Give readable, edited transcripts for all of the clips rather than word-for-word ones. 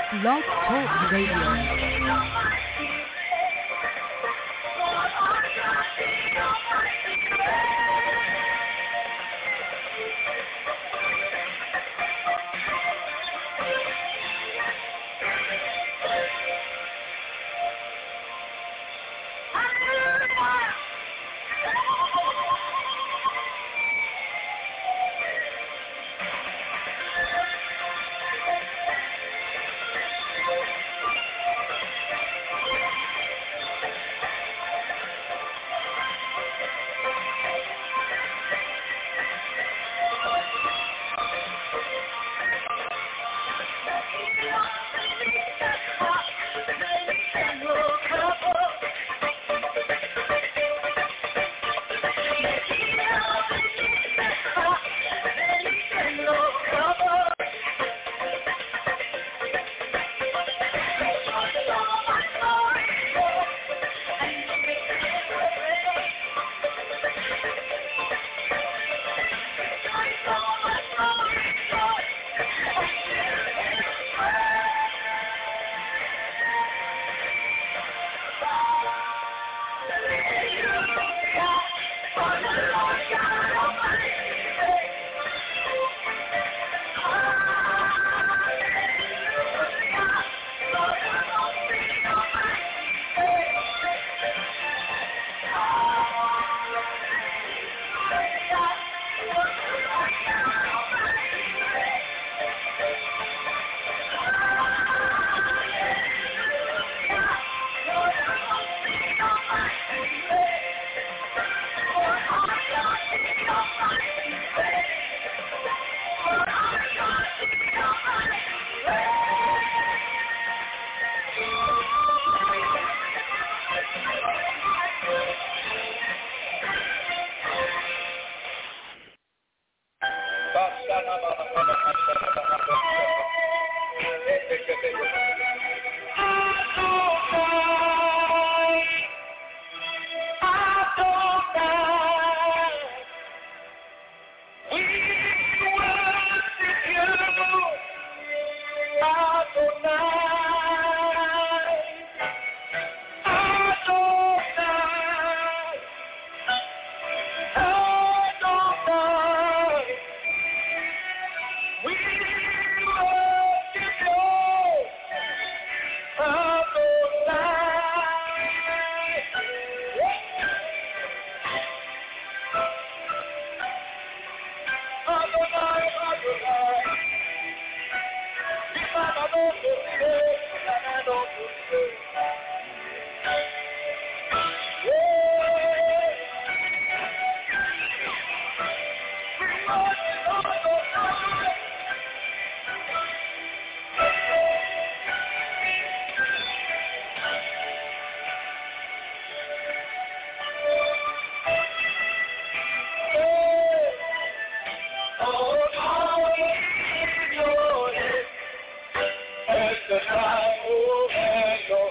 Blog Talk Radio. The time will end.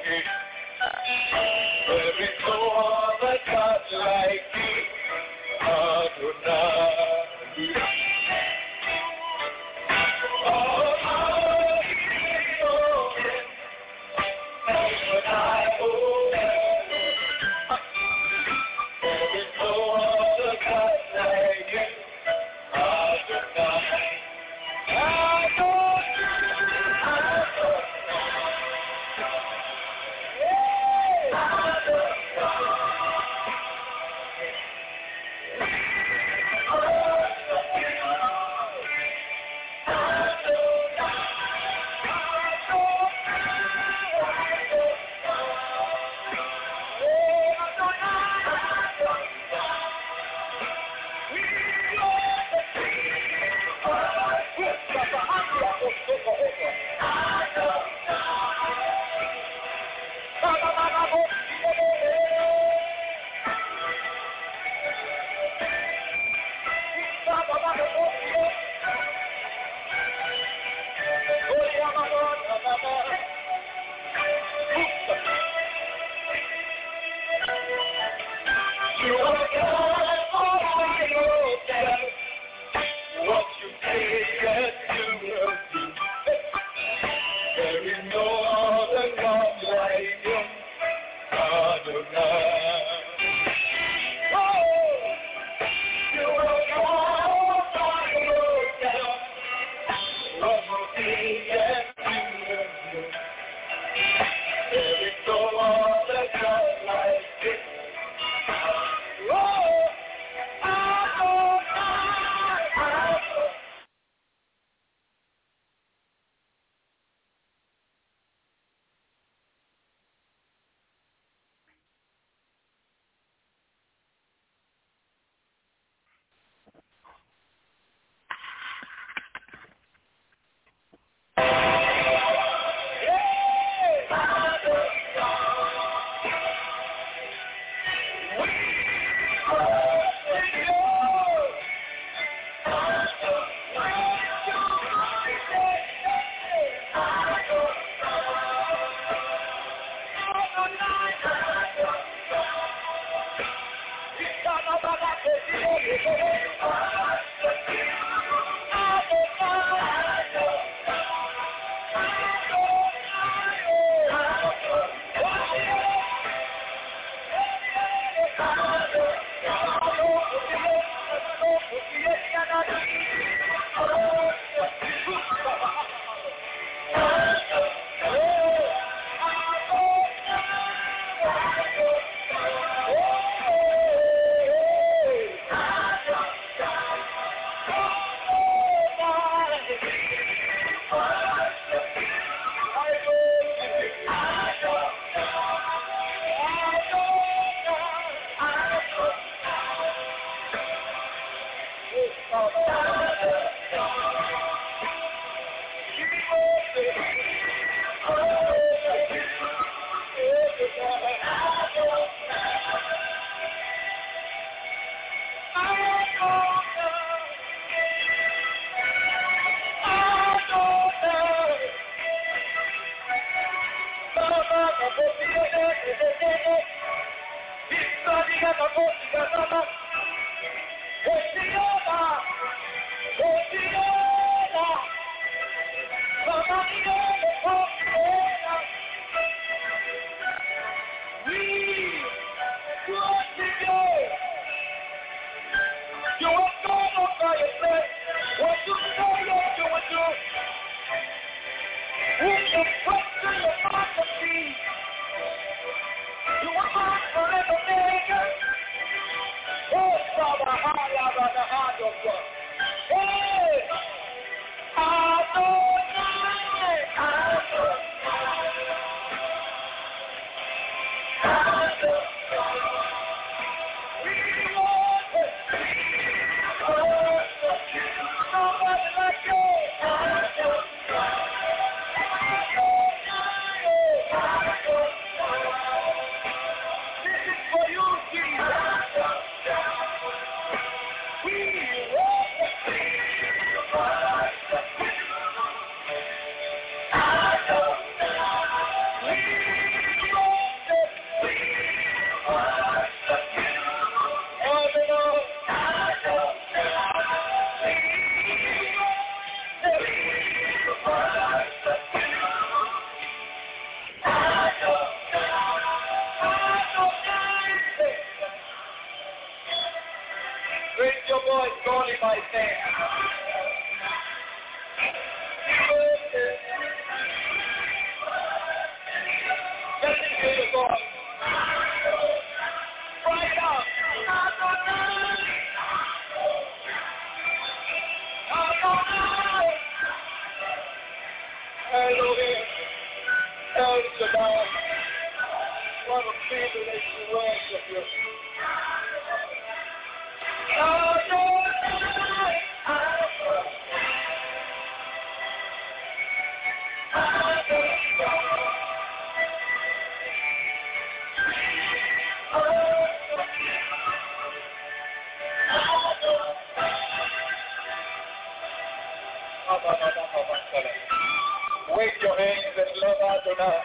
Wave your hands and love Adonai.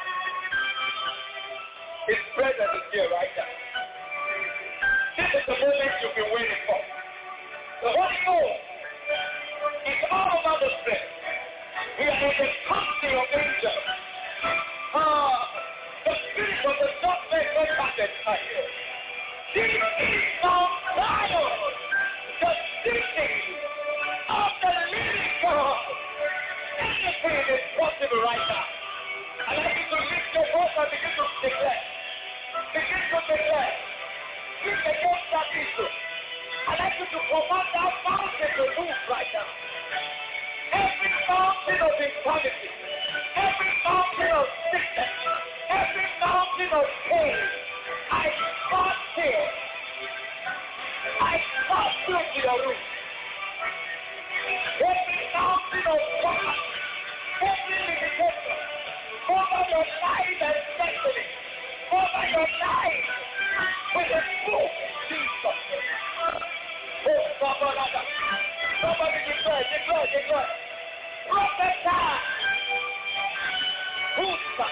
His presence is here right now. This is the moment you've been waiting for. The Holy Ghost is all over the place. We are in the company of angels. Anything is possible right now. I'd like you to lift your voice and begin to declare. Begin to declare. Speak against that issue. I'd like you to command that mountain to move right now. Every mountain of infirmity, every mountain of sickness, every mountain of pain, I cross it. I cross you to your room. Every mountain of power, every limitation, over your life and destiny, over your life, with the book of Jesus. Oh, somebody declare. Prophesy. Who's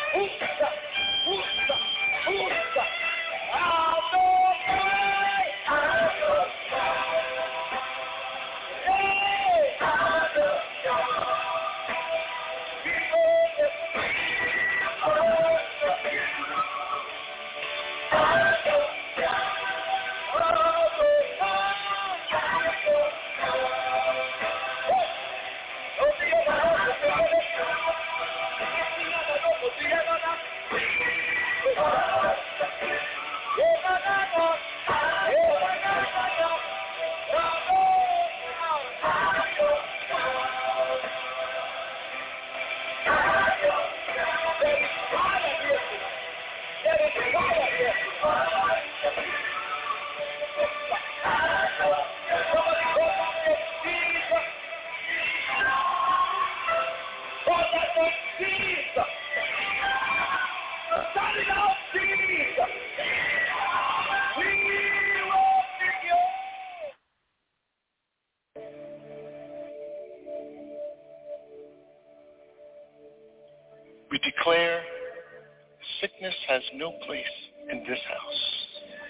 We declare sickness has no place in this house.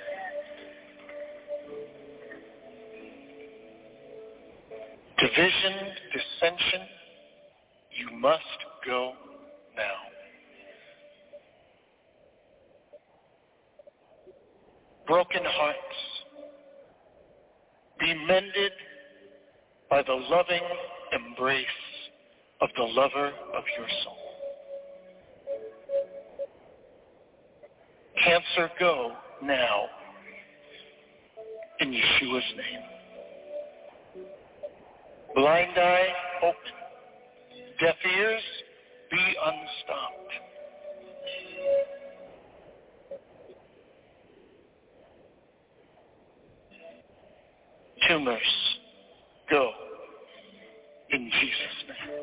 Division, dissension, you must go now. Broken hearts, be mended by the loving embrace of the lover of your soul. Cancer, go now in Yeshua's name. Blind eye, open. Deaf ears, be unstopped. Tumors, go in Jesus' name.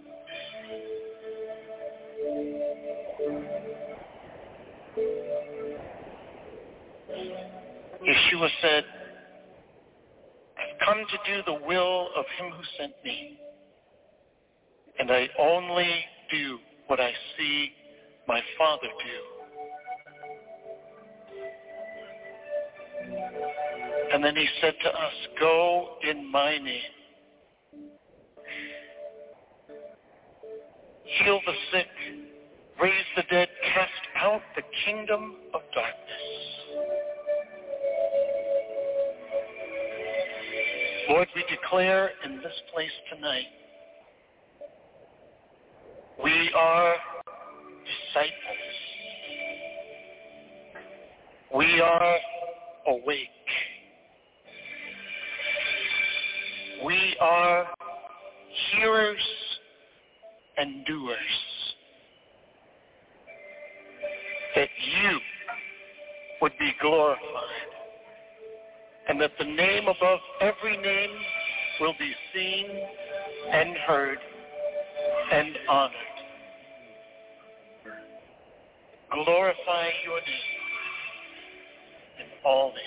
Yeshua said, I've come to do the will of him who sent me, and I only do what I see my Father do. And then he said to us, go in my name. Heal the sick, raise the dead, cast out the kingdom of darkness. Lord, we declare in this place tonight, we are disciples. We are awake. We are hearers and doers. That you would be glorified, and that the name above every name will be seen and heard and honored. Glorify your name in all names.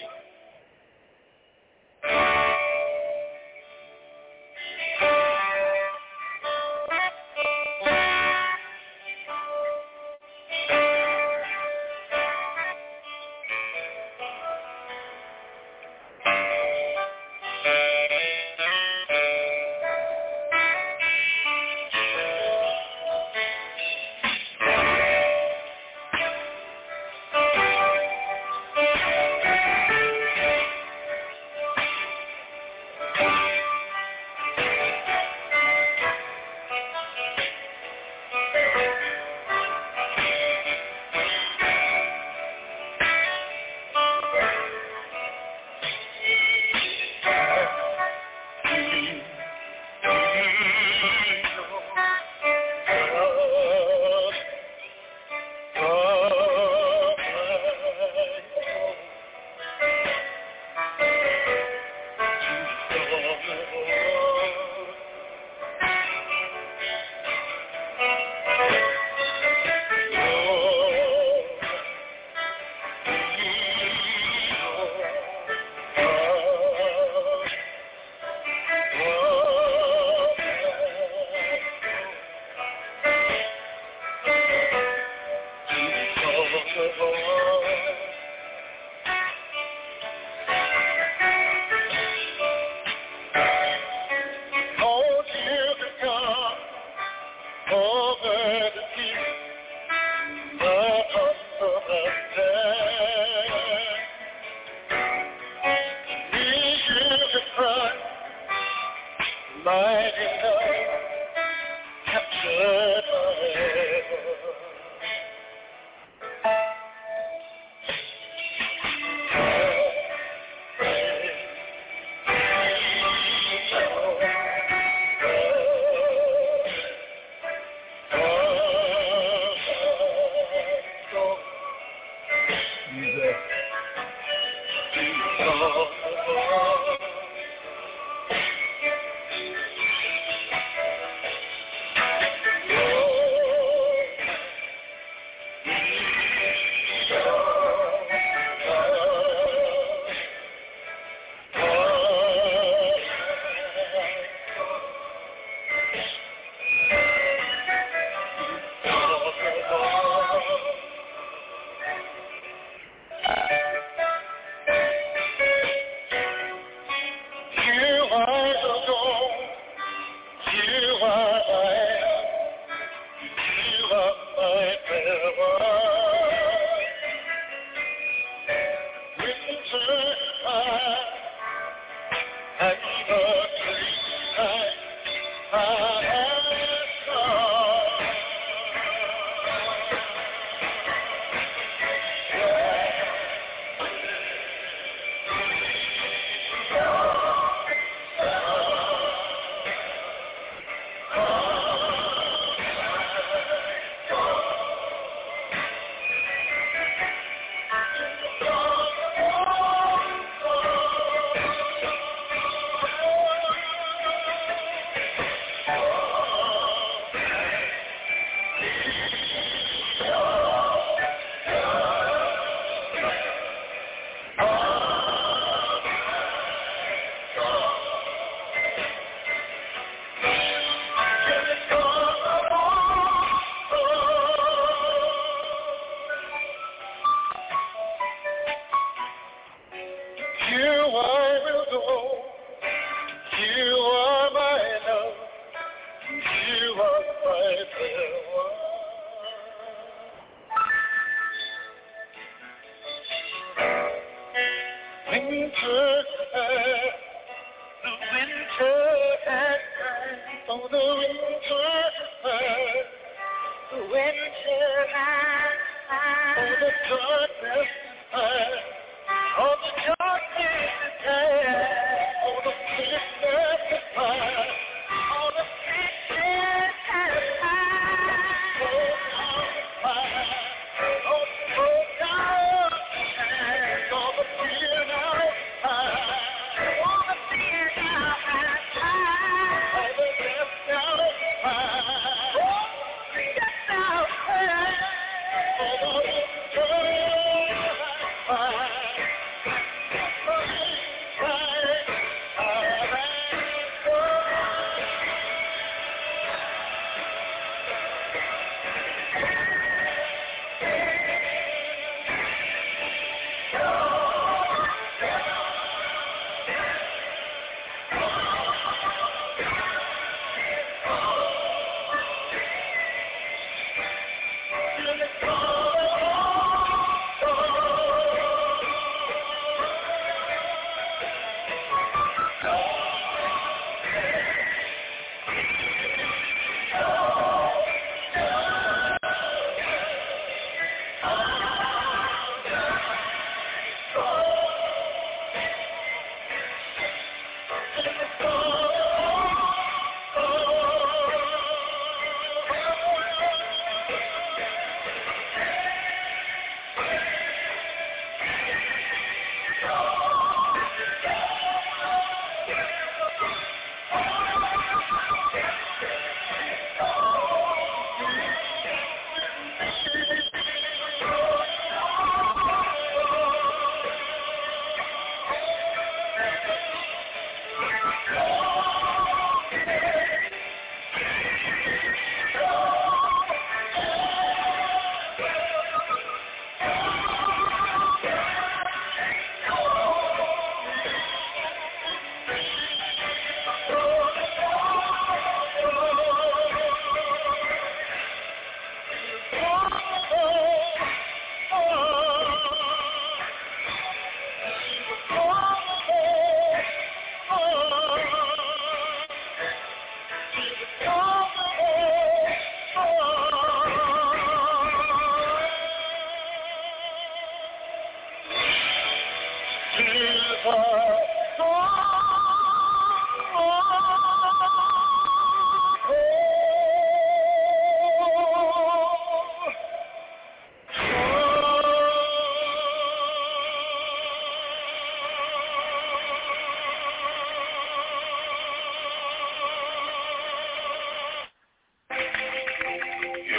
Bye.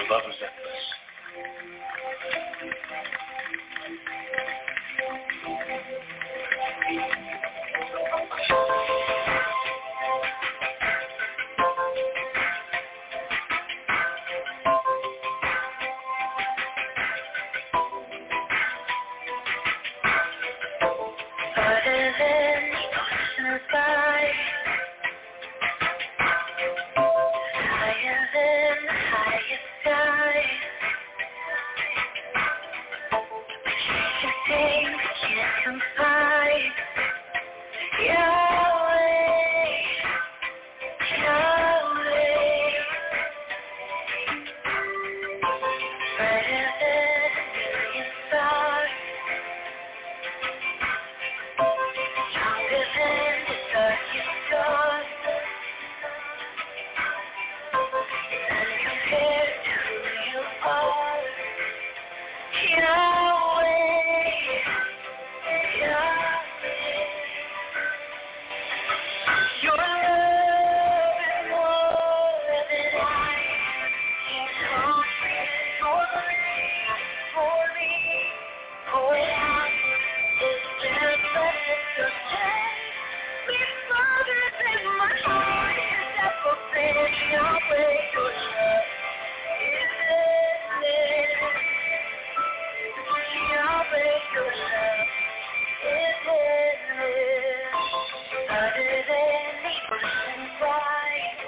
love is endless. Farther than the ocean sky, higher than the highest sky. You think we can't confide. Yahweh, Yahweh. Brighter than a million stars, stronger than the darkest dawn. None compared to who you are. Yahweh, Yahweh. Your love is more than I can comprehend. Your grace for me, poured out, is endless of day. Me further than my heart has ever been. Yahweh, your love is endless. Yahweh, your love is endless. Other than the ocean wide,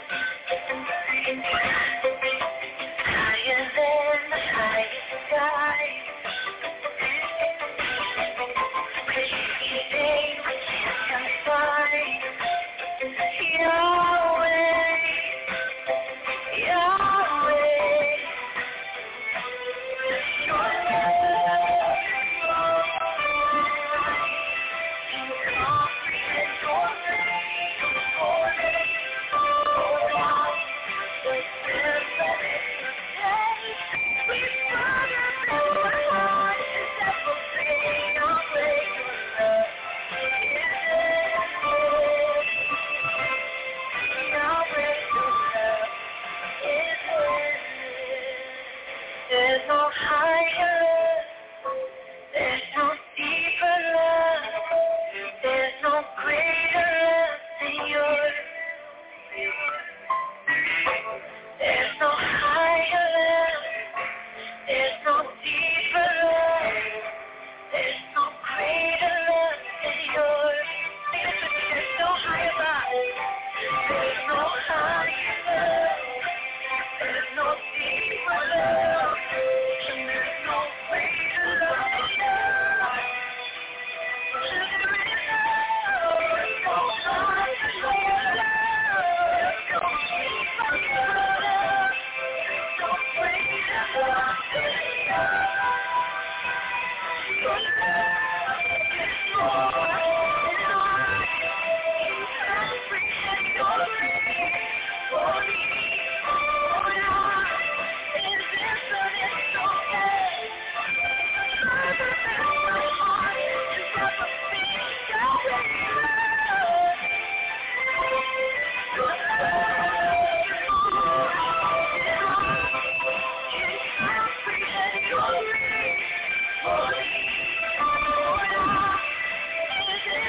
higher than the highest sky. Anything we can't confide. Yahweh, Yahweh. Your love is more than I can comprehend. Your grace for me, poured out, was endless of day. We further than my heart has ever been. Yahweh, your love is endless. Yahweh, your love is endless. There's no higher love, there's no deeper love, there's no greater love than yours. There's no higher love, there's no deeper love, there's no greater love than yours. There's no higher love, there's no higher love, there's no deeper love, and there's no greater love than yours. There is no higher love, no deeper love, no greater love than yours. Your love is more than I can comprehend. Your grace for me, poured out, is infinite, so deep. Further than my heart has ever been. Yahweh, your love is more than I can comprehend. Your grace for me, poured out, is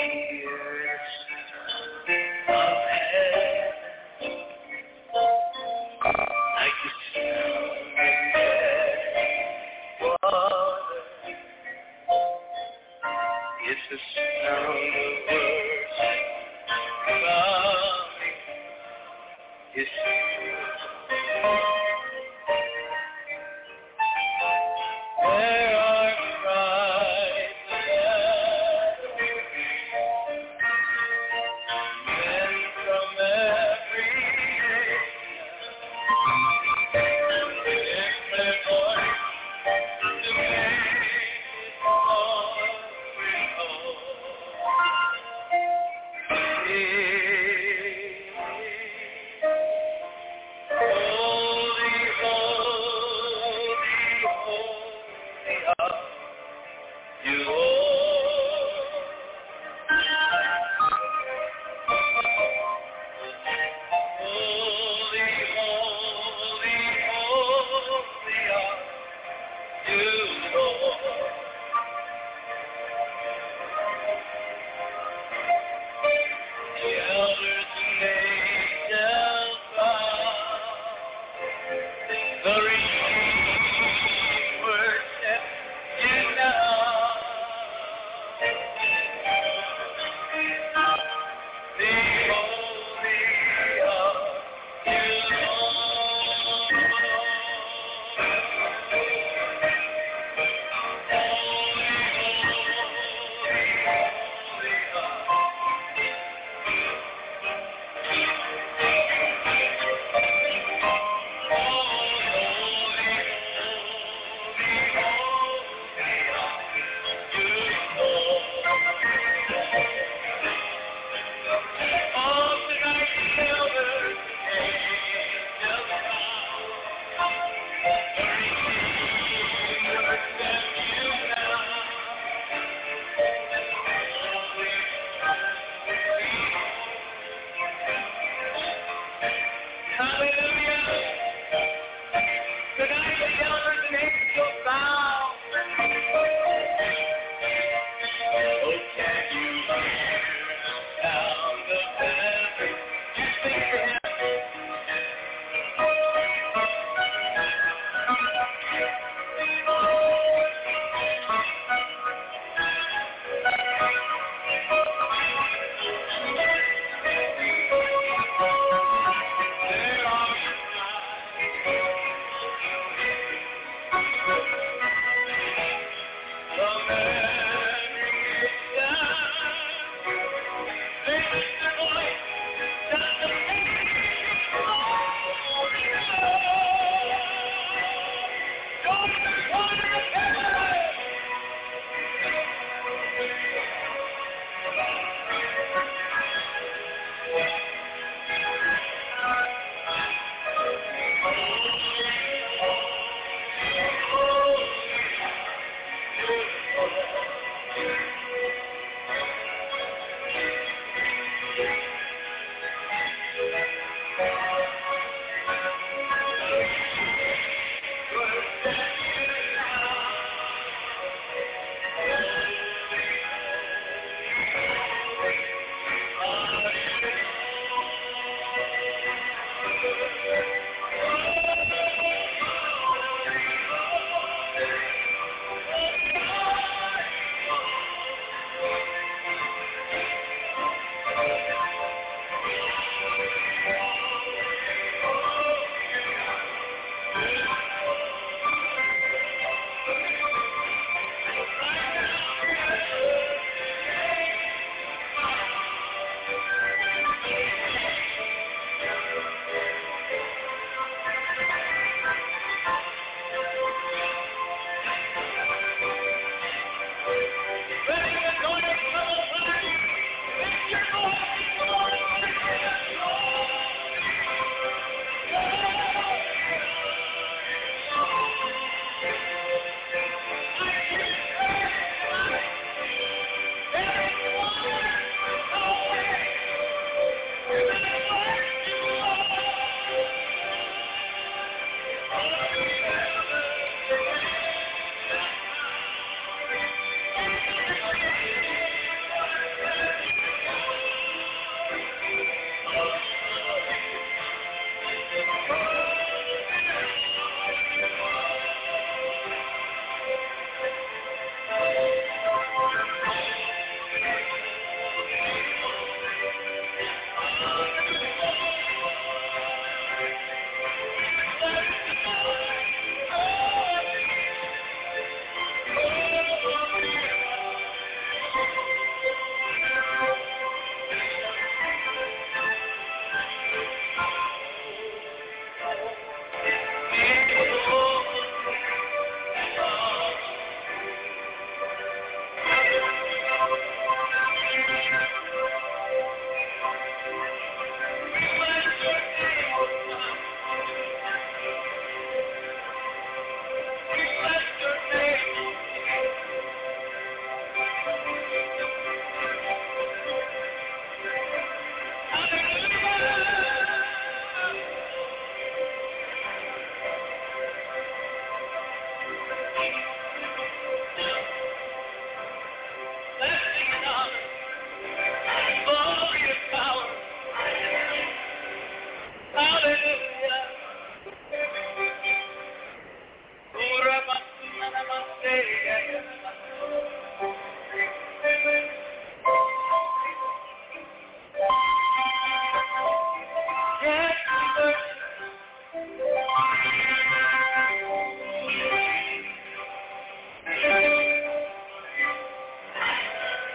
Oh,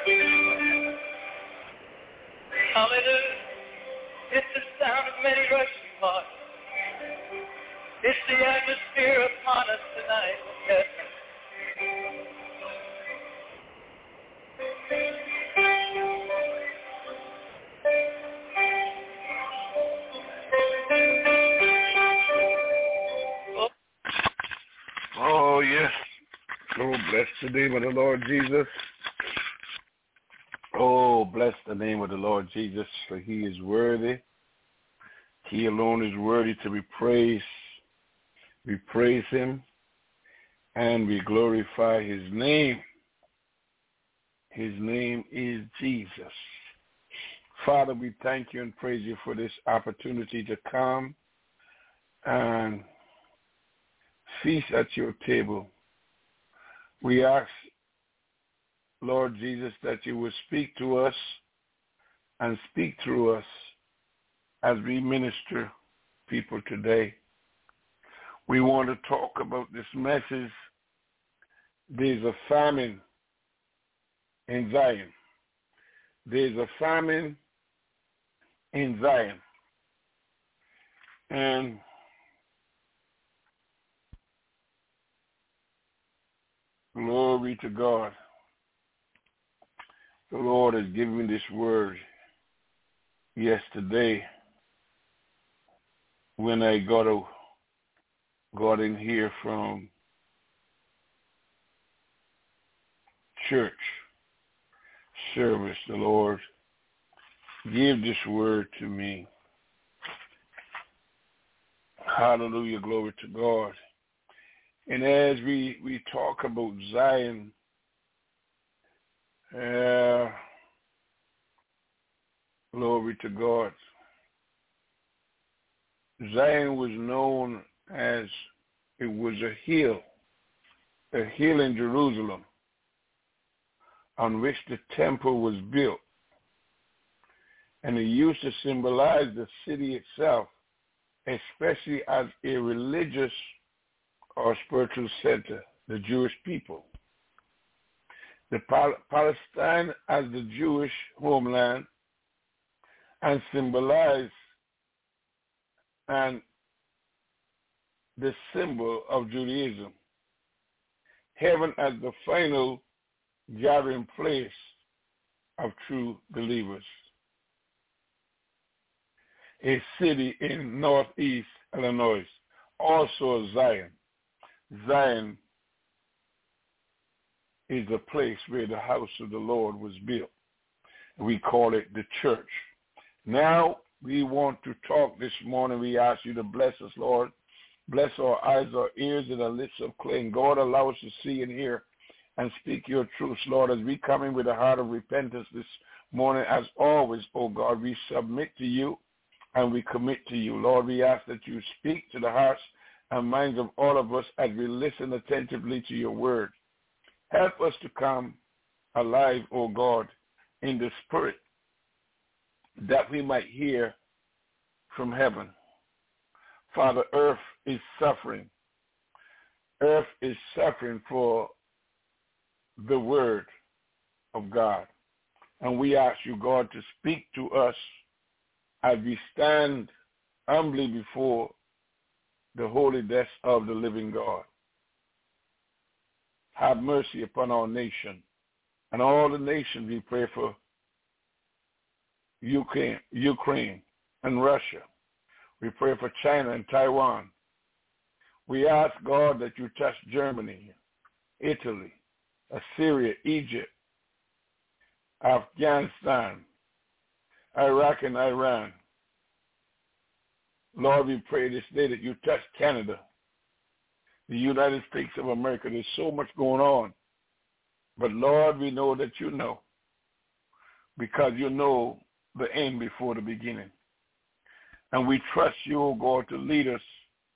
Hallelujah. It's the sound of many rushing hearts. It's the atmosphere upon us tonight. Yes. Oh, yes. Oh, bless the name of the Lord Jesus. Oh, bless the name of the Lord Jesus, for he is worthy. He alone is worthy to be praised. We praise him and we glorify his name. His name is Jesus. Father, we thank you and praise you for this opportunity to come and feast at your table. We ask, Lord Jesus, that you would speak to us and speak through us as we minister people today. We want to talk about this message. There's a famine in Zion. There's a famine in Zion. And glory to God. The Lord has given me this word yesterday when I got in here from church service. The Lord gave this word to me. Hallelujah, glory to God. And as we talk about Zion, glory to God. Zion was known as, it was a hill in Jerusalem on which the temple was built. And it used to symbolize the city itself, especially as a religious or spiritual center, the Jewish people. The Palestine as the Jewish homeland and symbolize and the symbol of Judaism. Heaven as the final gathering place of true believers. A city in northeast Illinois, also Zion. Zion is a place where the house of the Lord was built. We call it the church. Now we want to talk this morning. We ask you to bless us, Lord. Bless our eyes, our ears, and our lips of clay. And God, allow us to see and hear and speak your truths, Lord, as we come in with a heart of repentance this morning. As always, oh God, we submit to you and we commit to you. Lord, we ask that you speak to the hearts and minds of all of us as we listen attentively to your word. Help us to come alive, oh God, in the spirit, that we might hear from heaven. Father, earth is suffering. Earth is suffering for the word of God. And we ask you, God, to speak to us as we stand humbly before the holy desk of the living God. Have mercy upon our nation and all the nations. We pray for Ukraine and Russia. We pray for China and Taiwan. We ask, God, that you touch Germany, Italy, Assyria, Egypt, Afghanistan, Iraq, and Iran. Lord, we pray this day that you touch Canada, the United States of America. There's so much going on. But, Lord, we know that you know, because you know the end before the beginning. And we trust you, O God, to lead us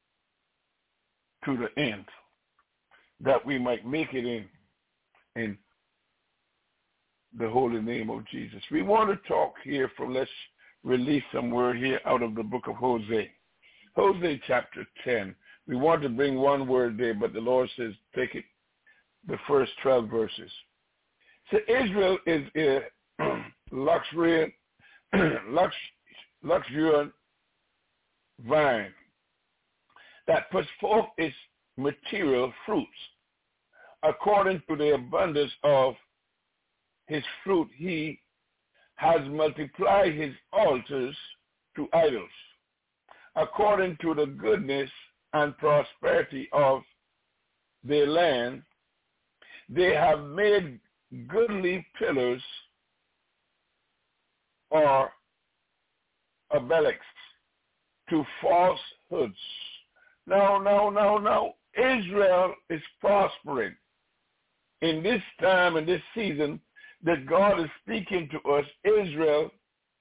to the end, that we might make it in the holy name of Jesus. We want to talk here let's release some word here out of the book of Hosea. Hosea chapter 10. We want to bring one word there, but the Lord says take it, the first 12 verses. So Israel is a luxuriant vine that puts forth its material fruits. According to the abundance of his fruit, he has multiplied his altars to idols. According to the goodness and prosperity of their land, they have made goodly pillars or obelisks to falsehoods. No. Israel is prospering. In this time, in this season that God is speaking to us, Israel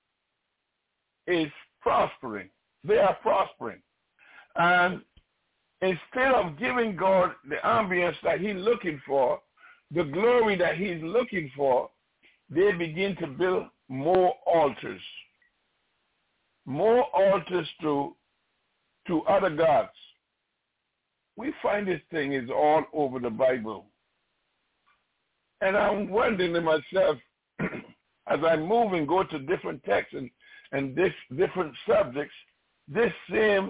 is prospering. They are prospering. And instead of giving God the ambience that he's looking for, the glory that he's looking for, they begin to build more altars. More altars to other gods. We find this thing is all over the Bible. And I'm wondering to myself, as I move and go to different texts and different subjects, this same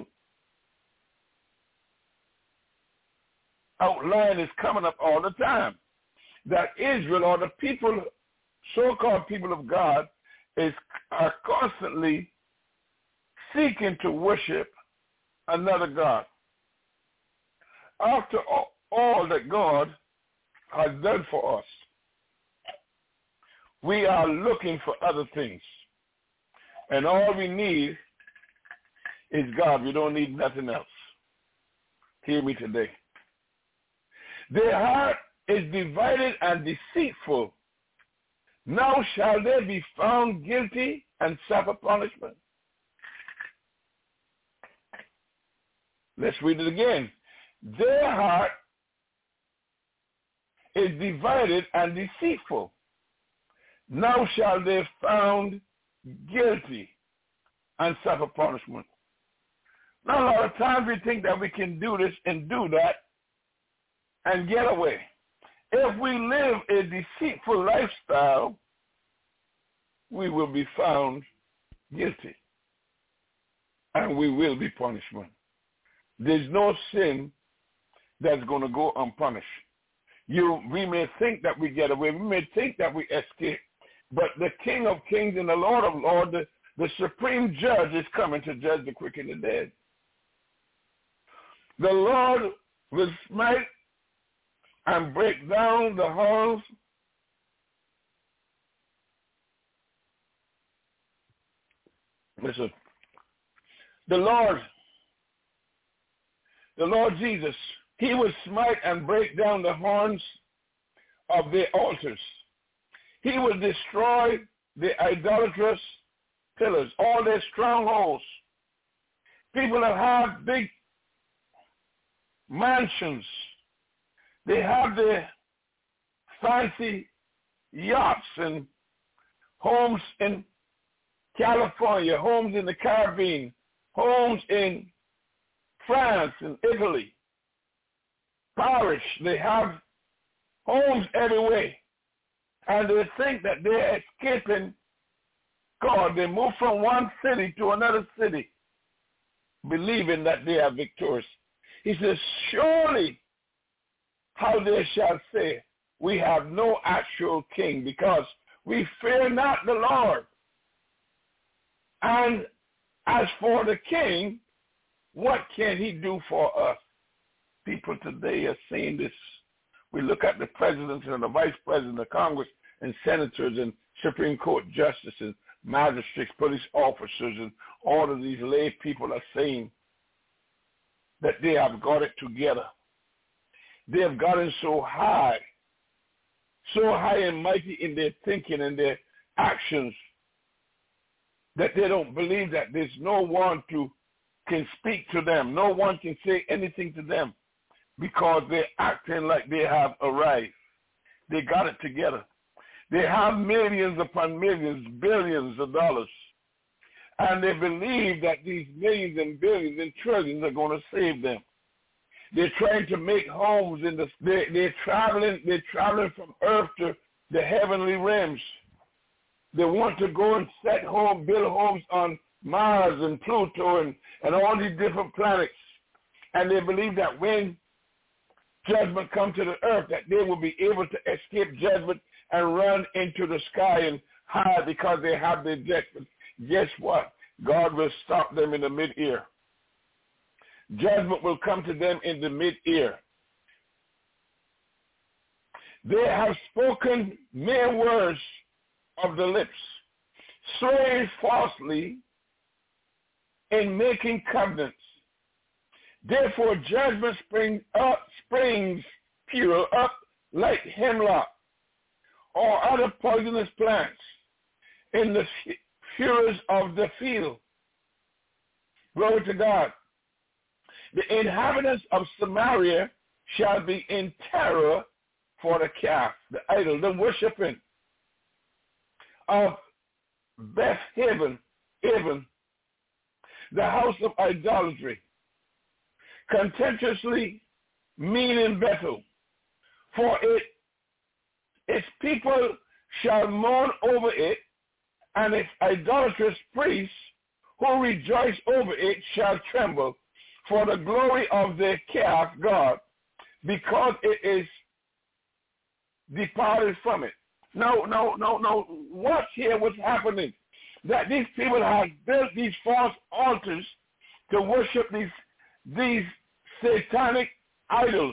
outline is coming up all the time. That Israel, or the people, so-called people of God, are constantly seeking to worship another God. After all that God has done for us, we are looking for other things. And all we need is God. We don't need nothing else. Hear me today. Their heart is divided and deceitful. Now shall they be found guilty and suffer punishment. Let's read it again. Their heart is divided and deceitful. Now shall they be found guilty and suffer punishment. Now, a lot of times we think that we can do this and do that and get away. If we live a deceitful lifestyle, we will be found guilty and we will be punishment. There's no sin that's going to go unpunished. We may think that we get away. We may think that we escape. But the King of Kings and the Lord of Lords, the Supreme Judge, is coming to judge the quick and the dead. The Lord will smite and break down the horns Listen. The Lord Jesus, he will smite and break down the horns of their altars. He will destroy the idolatrous pillars, all their strongholds. People that have big mansions, they have their fancy yachts and homes in California, homes in the Caribbean, homes in France and Italy, Paris. They have homes everywhere. And they think that they're escaping God. They move from one city to another city, believing that they are victorious. He says, surely how they shall say, we have no actual king, because we fear not the Lord. And as for the king, what can he do for us? People today are saying this. We look at the presidents and the vice president, the Congress and senators and Supreme Court justices, magistrates, police officers, and all of these lay people are saying that they have got it together. They have gotten so high and mighty in their thinking and their actions, that they don't believe that there's no one can speak to them. No one can say anything to them, because they're acting like they have arrived. They got it together. They have millions upon millions, billions of dollars. And they believe that these millions and billions and trillions are going to save them. They're trying to make homes they're traveling from earth the heavenly realms. They want to go and build homes on Mars and Pluto and all these different planets. And they believe that when judgment comes to the earth, that they will be able to escape judgment and run into the sky and hide because they have the judgment. Guess what? God will stop them in the mid-ear. Judgment will come to them in the mid-ear. They have spoken mere words of the lips, swearing falsely in making covenants. Therefore, judgment springs pure up like hemlock or other poisonous plants in the furies of the field. Glory to God. The inhabitants of Samaria shall be in terror for the calf, the idol, the worshiping of Beth-Haven, the house of idolatry, contemptuously meaning Bethel. For its people shall mourn over it, and its idolatrous priests who rejoice over it shall tremble for the glory of their calf God, because it is departed from it. No. Watch here what's happening. That these people have built these false altars to worship these satanic idols.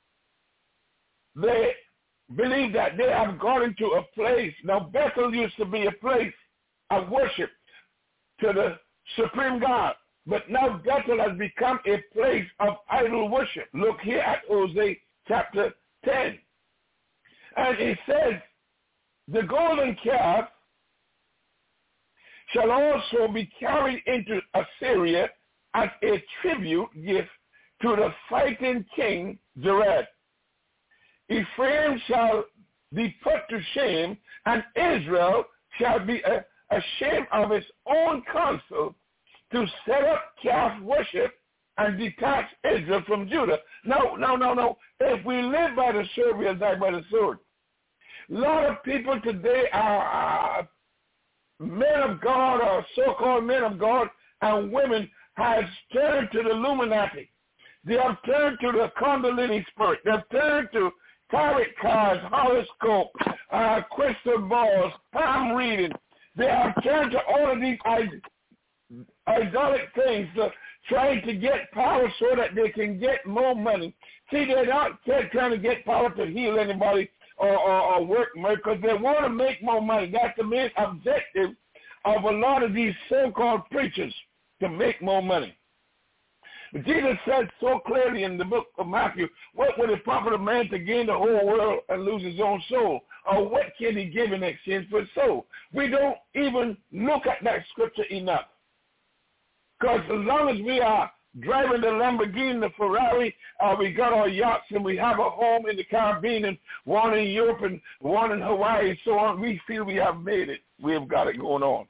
They believe that they have gone into a place. Now, Bethel used to be a place of worship to the supreme God. But now Bethel has become a place of idol worship. Look here at Hosea chapter 10. And it says, the golden calf shall also be carried into Assyria as a tribute gift to the fighting king Jared. Ephraim shall be put to shame, and Israel shall be ashamed of its own counsel to set up calf worship and detach Israel from Judah. No. If we live by the sword, we'll die by the sword. A lot of people today are men of God or so-called men of God, and women have turned to the Illuminati. They have turned to the Kundalini spirit. They have turned to tarot cards, horoscope, crystal balls, palm reading. They have turned to all of these idolic things, trying to get power so that they can get more money. See, they're not trying to get power to heal anybody or work more, because they want to make more money. That's the main objective of a lot of these so-called preachers, to make more money. But Jesus said so clearly in the book of Matthew, what would it profit a man to gain the whole world and lose his own soul? Or what can he give in exchange for his soul? We don't even look at that scripture enough. Because as long as we are driving the Lamborghini, the Ferrari, we got our yachts and we have a home in the Caribbean and one in Europe and one in Hawaii and so on, we feel we have made it. We have got it going on.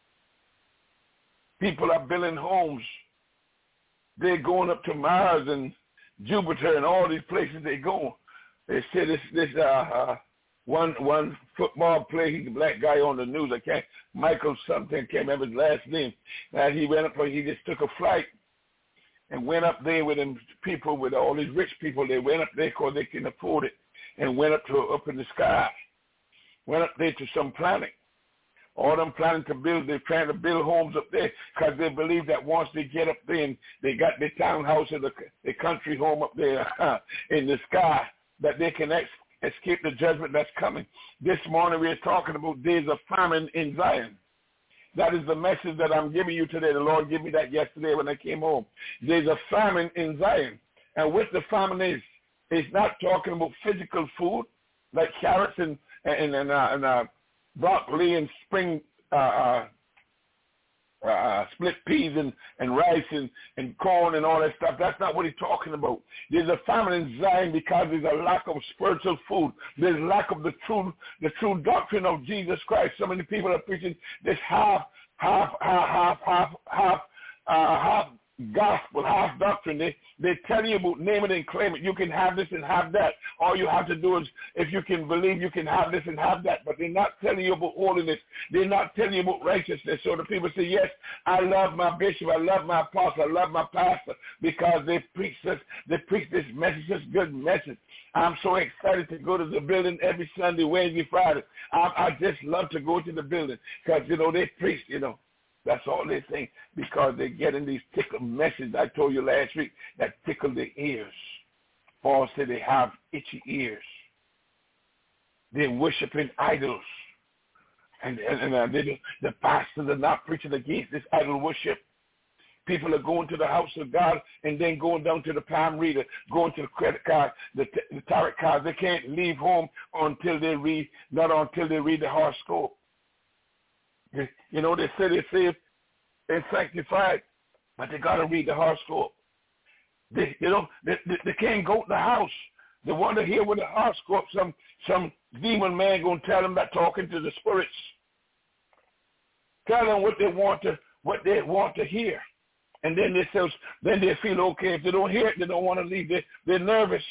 People are building homes. They're going up to Mars and Jupiter and all these places they go. They say this one football player, he's a black guy on the news. Michael something, can't remember his last name. And he went up, he just took a flight and went up there with them people, with all these rich people. They went up there because they can afford it, and went up in the sky. Went up there to some planet. All them planning to build, they're trying to build homes up there because they believe that once they get up there and they got their townhouse or the country home up there in the sky, that they can escape the judgment that's coming. This morning we are talking about days of famine in Zion. That is the message that I'm giving you today. The Lord gave me that yesterday when I came home. There's a famine in Zion. And what the famine is, it's not talking about physical food like carrots and broccoli and spring split peas and rice and corn and all that stuff. That's not what he's talking about. There's a famine in Zion because there's a lack of spiritual food. There's lack of the true doctrine of Jesus Christ. So many people are preaching this half gospel, half doctrine. They tell you about name it and claim it. You can have this and have that. All you have to do is, if you can believe, you can have this and have that. But they're not telling you about holiness. They're not telling you about righteousness. So the people say, yes, I love my bishop, I love my apostle, I love my pastor, because they preach this message, this good message. I'm so excited to go to the building every Sunday, Wednesday, Friday. I just love to go to the building because, they preach, That's all they're saying, because they're getting these tickle messages I told you last week that tickle their ears. Paul said they have itchy ears. They're worshiping idols. And the pastors are not preaching against this idol worship. People are going to the house of God and then going down to the palm reader, going to the credit card, the tarot cards. They can't leave home until they read the horoscope. They say they're saved and sanctified, but they got to read the horoscope. They can't go to the house. They want to hear with the horoscope. Some demon man going to tell them that, talking to the spirits. Tell them what they want to hear. And then they feel okay. If they don't hear it, they don't want to leave. They're nervous.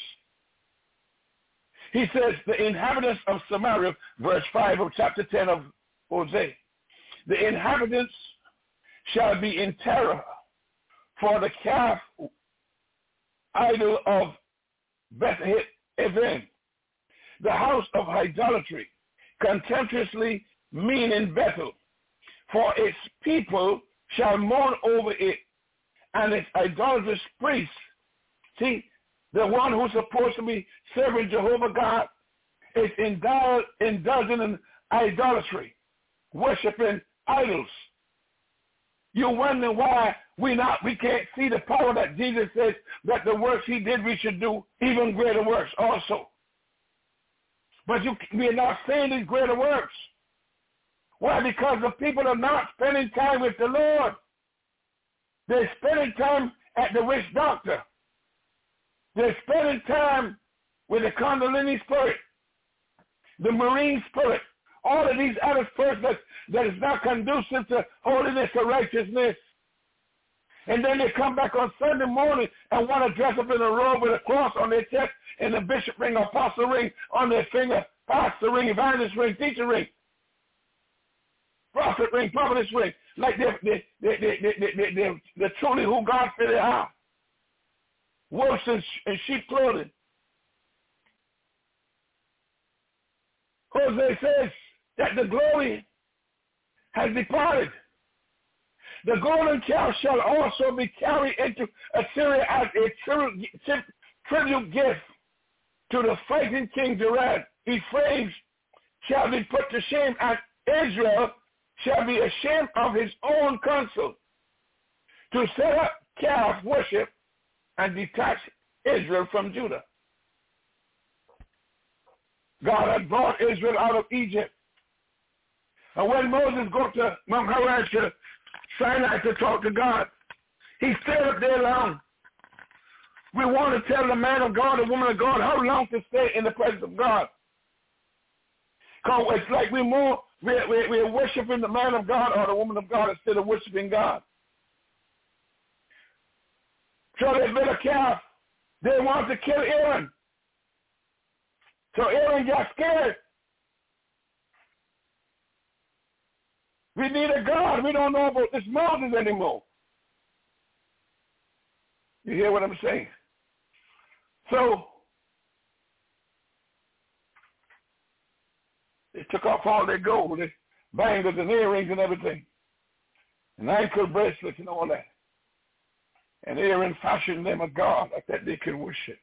He says, the inhabitants of Samaria, verse 5 of chapter 10 of Hosea, the inhabitants shall be in terror for the calf idol of Beth-Aven, the house of idolatry, contemptuously meaning Bethel. For its people shall mourn over it, and its idolatrous priests. See, the one who's supposed to be serving Jehovah God is indulging in idolatry, worshiping idols. You wonder why we can't see the power that Jesus says that the works he did we should do, even greater works also. But we are not seeing these greater works. Why? Because the people are not spending time with the Lord. They're spending time at the witch doctor. They're spending time with the Kundalini spirit, the marine spirit, all of these other spirits that is not conducive to holiness or righteousness. And then they come back on Sunday morning and want to dress up in a robe with a cross on their chest and a bishop ring, apostle ring on their finger, pastor ring, evangelist ring, teacher ring, prophet ring, prophetess ring, like they're truly who God said they are. Wolves in sheep clothing. Hosea says that the glory has departed. The golden calf shall also be carried into Assyria as a tribute gift to the fighting king Jarad. Ephraim shall be put to shame, and Israel shall be ashamed of his own counsel, to set up calf worship and detach Israel from Judah. God had brought Israel out of Egypt. And when Moses got to Mount Horeb, Sinai, to talk to God, he stayed up there long. We want to tell the man of God, the woman of God, how long to stay in the presence of God. Because it's like we're worshiping the man of God or the woman of God instead of worshiping God. So they built a calf. They wanted to kill Aaron. So Aaron got scared. We need a God. We don't know about this Moses anymore. You hear what I'm saying? So they took off all their gold, their bangles and earrings and everything, and ankle bracelets and all that. And Aaron fashioned them a god that they could worship.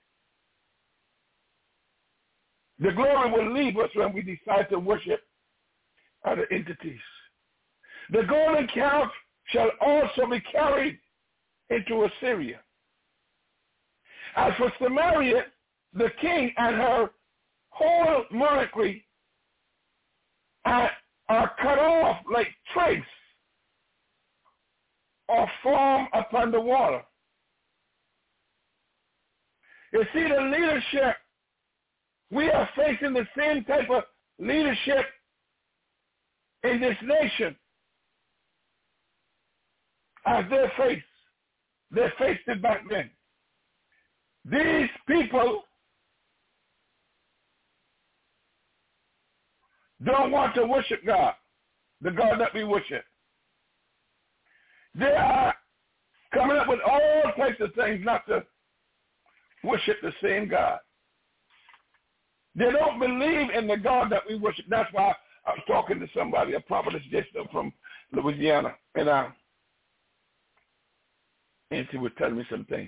The glory will leave us when we decide to worship other entities. The golden calf shall also be carried into Assyria. As for Samaria, the king and her whole monarchy are cut off like twigs or foam upon the water. You see, the leadership, we are facing the same type of leadership in this nation as they face. They faced it back then. These people don't want to worship God, the God that we worship. They are coming up with all types of things not to worship the same God. They don't believe in the God that we worship. That's why I was talking to somebody, a prophetess just from Louisiana, and she was telling me some things.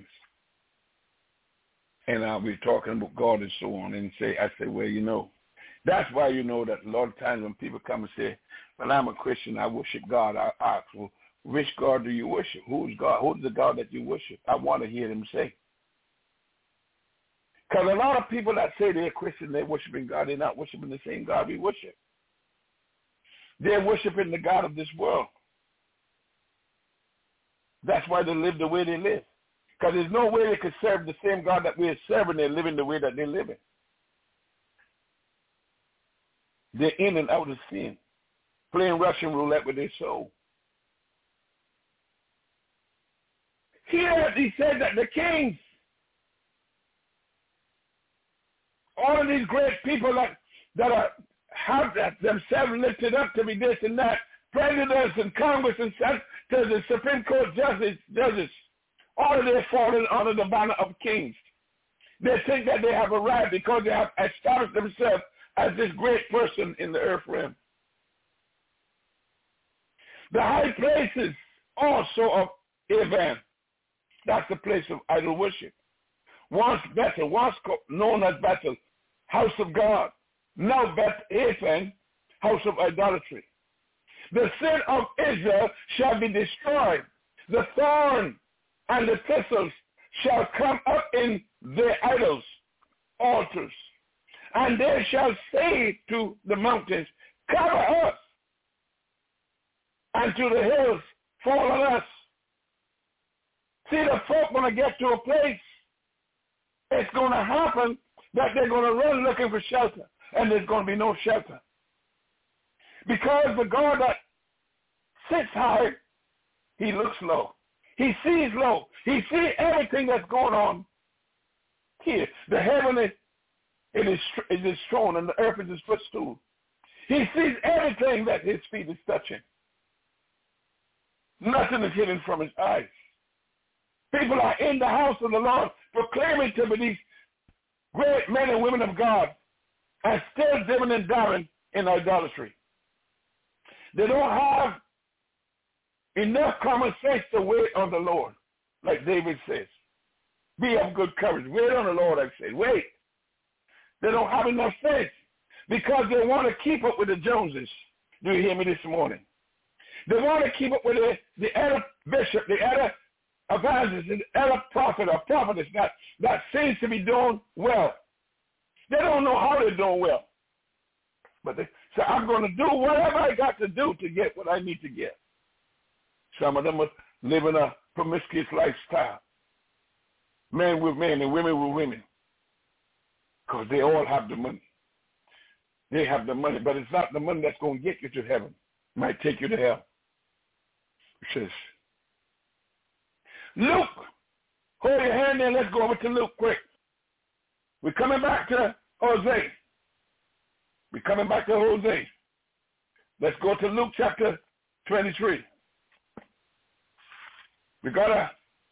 And we were talking about God and so on. And I say, well, you know, that's why you know that a lot of times when people come and say, well, I'm a Christian, I worship God, I ask, well, which God do you worship? Who's God? Who's the God that you worship? I want to hear them say. Because a lot of people that say they're Christian, they're worshiping God, they're not worshiping the same God we worship. They're worshiping the God of this world. That's why they live the way they live. Because there's no way they could serve the same God that we're serving. They're living the way that they're living. They're in and out of sin, playing Russian roulette with their soul. Here he said that the kings, all of these great people that have themselves lifted up to be this and that, presidents and Congress and senators, Supreme Court judges, all of them falling under the banner of kings. They think that they have arrived because they have established themselves as this great person in the earth realm. The high places also of Avan, that's the place of idol worship. Once Bethel, once known as Bethel, house of God. Now Beth-Aven, house of idolatry. The sin of Israel shall be destroyed. The thorn and the thistles shall come up in their idols, altars. And they shall say to the mountains, cover us, and to the hills, fall on us. See, the folk going to get to a place, it's going to happen that they're going to run looking for shelter, and there's going to be no shelter. Because the God that sits high, he looks low. He sees low. He sees everything that's going on here. The heaven is his throne, and the earth is his footstool. He sees everything that his feet is touching. Nothing is hidden from his eyes. People are in the house of the Lord proclaiming to be these great men and women of God and still living and dying in idolatry. They don't have enough common sense to wait on the Lord, like David says. Be of good courage. Wait on the Lord, I say. Wait. They don't have enough sense because they want to keep up with the Joneses. Do you hear me this morning? They want to keep up with the other bishop, the other evangelist, the other prophet or prophetess that seems to be doing well. They don't know how they're doing well. But they say, I'm going to do whatever I got to do to get what I need to get. Some of them are living a promiscuous lifestyle. Men with men and women with women. Because they all have the money. They have the money, but it's not the money that's going to get you to heaven. It might take you to hell. It says, Luke, hold your hand there. Let's go over to Luke quick. We're coming back to Hosea. We're coming back to Hosea. Let's go to Luke chapter 23. We got to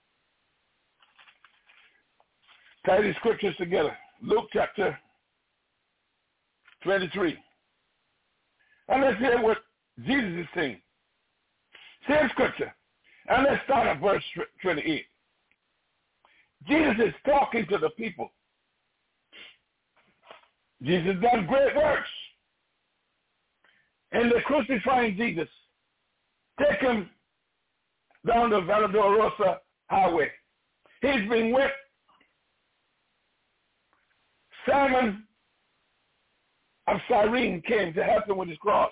tie these scriptures together. Luke chapter 23. And let's hear what Jesus is saying. Same scripture. And let's start at verse 28. Jesus is talking to the people. Jesus done great works. And they're crucifying Jesus. Take him down the Valley Dolorosa highway. He's been whipped. Simon of Cyrene came to help him with his cross.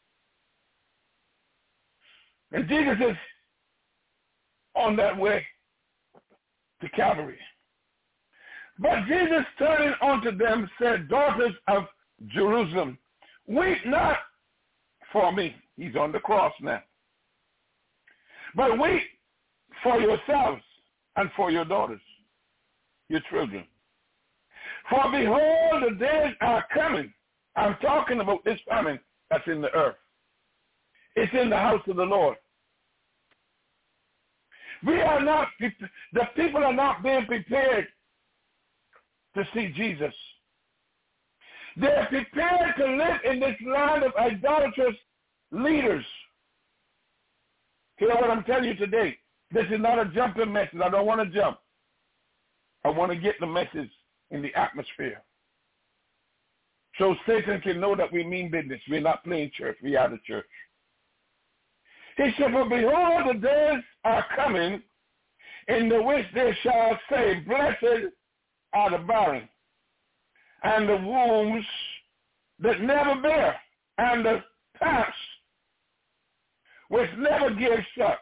And Jesus is on that way to Calvary. But Jesus turning unto them said, daughters of Jerusalem, weep not for me. He's on the cross now. But weep for yourselves and for your daughters, your children. For behold, the days are coming. I'm talking about this famine that's in the earth. It's in the house of the Lord. The people are not being prepared to see Jesus. They're prepared to live in this land of idolatrous leaders. Hear what I'm telling you today. This is not a jumping message. I don't want to jump. I want to get the message in the atmosphere, so Satan can know that we mean business. We're not playing church. We are the church. He said, for behold, the days are coming in the which they shall say, blessed are the barren, and the wombs that never bear, and the paps which never give suck.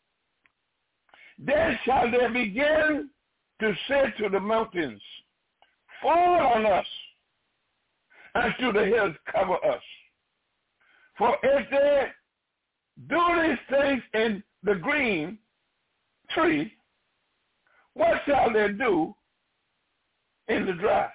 Then shall they begin to say to the mountains, fall on us, and to the hills cover us. For if they do these things in the green tree, what shall they do in the dry?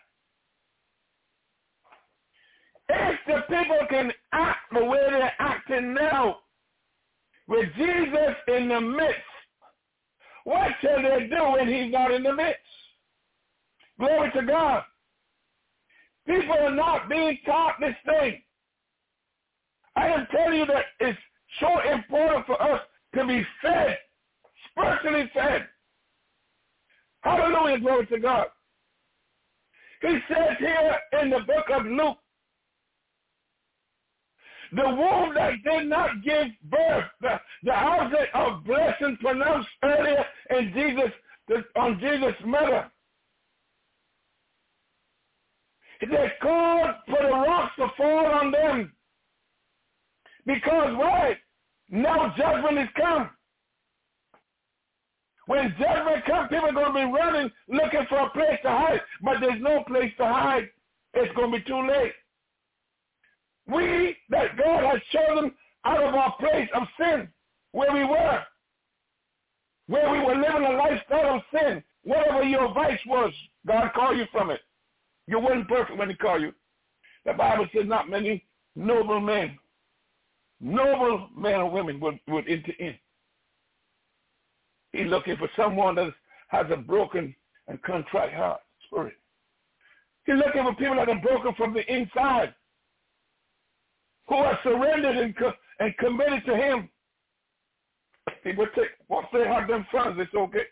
If the people can act the way they're acting now, with Jesus in the midst, what shall they do when he's not in the midst? Glory to God. People are not being taught this thing. I am telling you that it's so important for us to be fed, spiritually fed. Hallelujah, glory to God. He says here in the book of Luke, the womb that did not give birth, the object of blessing pronounced earlier in on Jesus' mother. They called for the rocks to fall on them. Because why? Now judgment is come. When judgment comes, people are going to be running, looking for a place to hide. But there's no place to hide. It's going to be too late. We, that God has chosen out of our place of sin, where we were living a lifestyle of sin, whatever your vice was, God called you from it. You weren't perfect when he called you. The Bible says not many noble men and women would enter in. He's looking for someone that has a broken and contrite heart, spirit. He's looking for people that are broken from the inside, who are surrendered and committed to him. People take, once they have them funds, it's okay.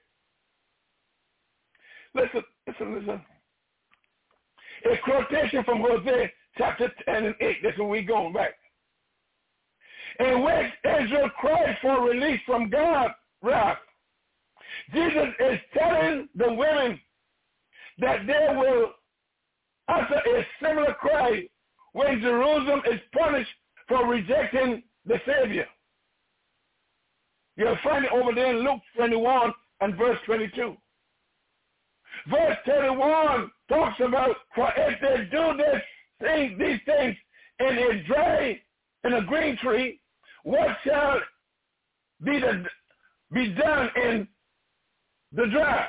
Listen. A quotation from Hosea chapter 10 and 8. That's when we're going back. In which Israel cried for release from God's wrath. Jesus is telling the women that they will utter a similar cry when Jerusalem is punished for rejecting the Savior. You'll find it over there in Luke 21 and verse 22. Verse 31 talks about, for if they do these things in a green tree, what shall be done in the dry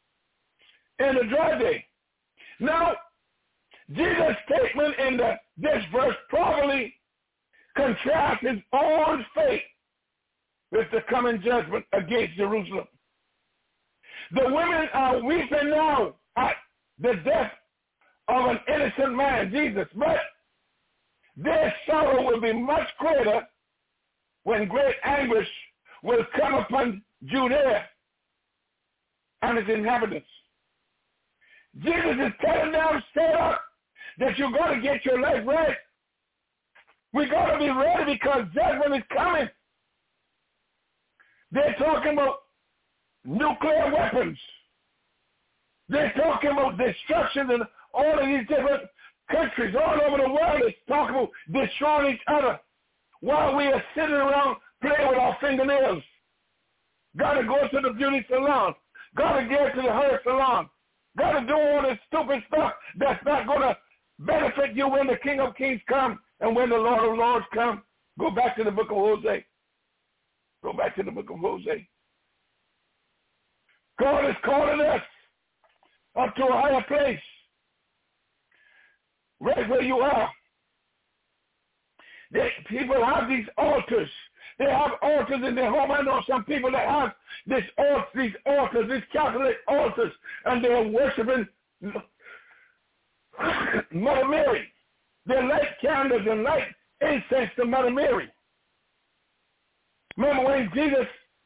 day? Now, Jesus' statement in this verse probably contrasts his own fate with the coming judgment against Jerusalem. The women are weeping now at the death of an innocent man, Jesus, but their sorrow will be much greater when great anguish will come upon Judea and its inhabitants. Jesus is telling them straight up that you're going to get your life right. We're going to be ready because judgment is coming. They're talking about nuclear weapons. They're talking about destruction in all of these different countries all over the world. It's talking about destroying each other while we are sitting around playing with our fingernails. Got to go to the beauty salon. Got to get to the hair salon. Got to do all this stupid stuff that's not going to benefit you when the King of Kings comes and when the Lord of Lords comes. Go back to the book of Hosea. Go back to the book of Hosea. God is calling us up to a higher place. Right where you are. People have these altars. They have altars in their home. I know some people that have these altars, these Catholic altars, and they're worshiping Mother Mary. They light candles and light incense to Mother Mary. Remember when Jesus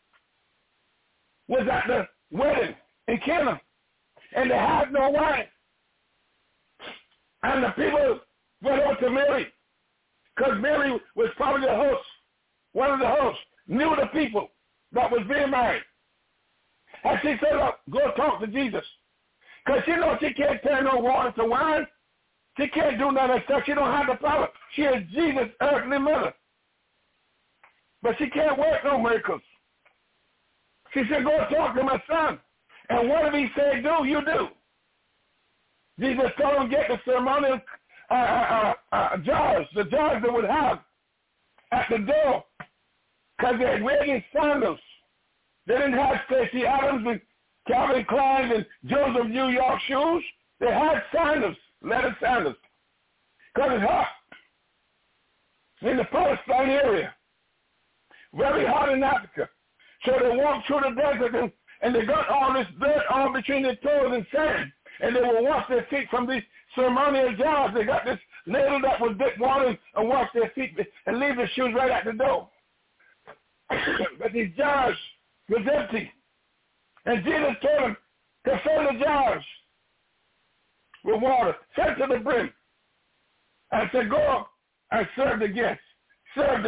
was at the wedding in Cana, and they had no wine. And the people went out to Mary, because Mary was probably the host, one of the hosts, knew the people that was being married. And she said, look, go talk to Jesus. Because she knows she can't turn no water to wine. She can't do none of that stuff. She don't have the power. She is Jesus' earthly mother. But she can't work no miracles. She said, go talk to my son. And whatever he said do, you do. Jesus told him get the ceremonial jars, the jars they would have at the door, because they had wearing sandals. They didn't have Stacey Adams and Calvin Klein and Joseph New York shoes. They had sandals, leather sandals, because it's hot in the Palestine area, very hot in Africa. So they walked through the desert and they got all this dirt all between their toes and sand, and they would wash their feet from these ceremonial jars. They got this ladle that would dip water and wash their feet and leave their shoes right at the door. But these jars was empty. And Jesus told them to fill the jars with water, filled to the brim, and said, go and serve the guests. Serve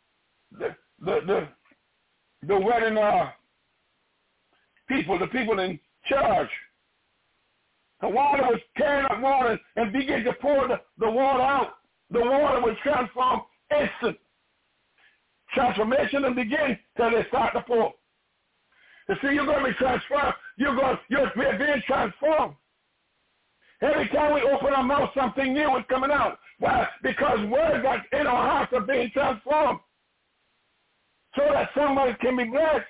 the wedding people, the people in charge. The water was carrying up water and began to pour the water out. The water was transformed instant. Transformation and begin till they start to pour. You see, you're going to be transformed. You're being transformed. Every time we open our mouth, something new is coming out. Why? Because words that in our hearts are being transformed so that somebody can be blessed.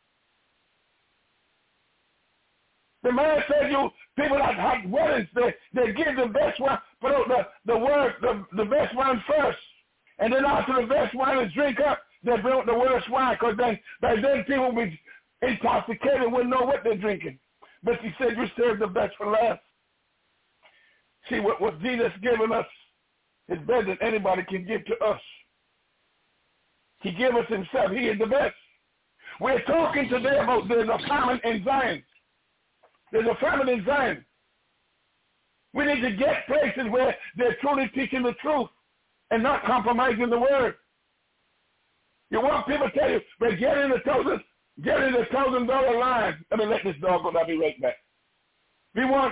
The man said, people that have weddings, they give the best one, put out the best wine first. And then after the best wine is drink up, they bring out the worst wine, because by then people will be intoxicated, wouldn't know what they're drinking. But he said, you serve the best for last. See, what Jesus given us is better than anybody can give to us. He gave us himself. He is the best. We're talking today about there's a famine in Zion. There's a famine in Zion. We need to get places where they're truly teaching the truth and not compromising the word. You want people to tell you, but get in the $1,000 line. Let me let this dog go. I'll be right back. We want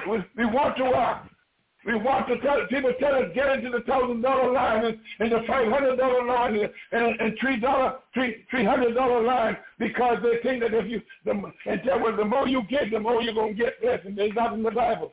to tell people us get into the $1,000 line and the $500 line and $300 line, because they think that the more you give, the more you're going to get blessed. And there's not in the Bible.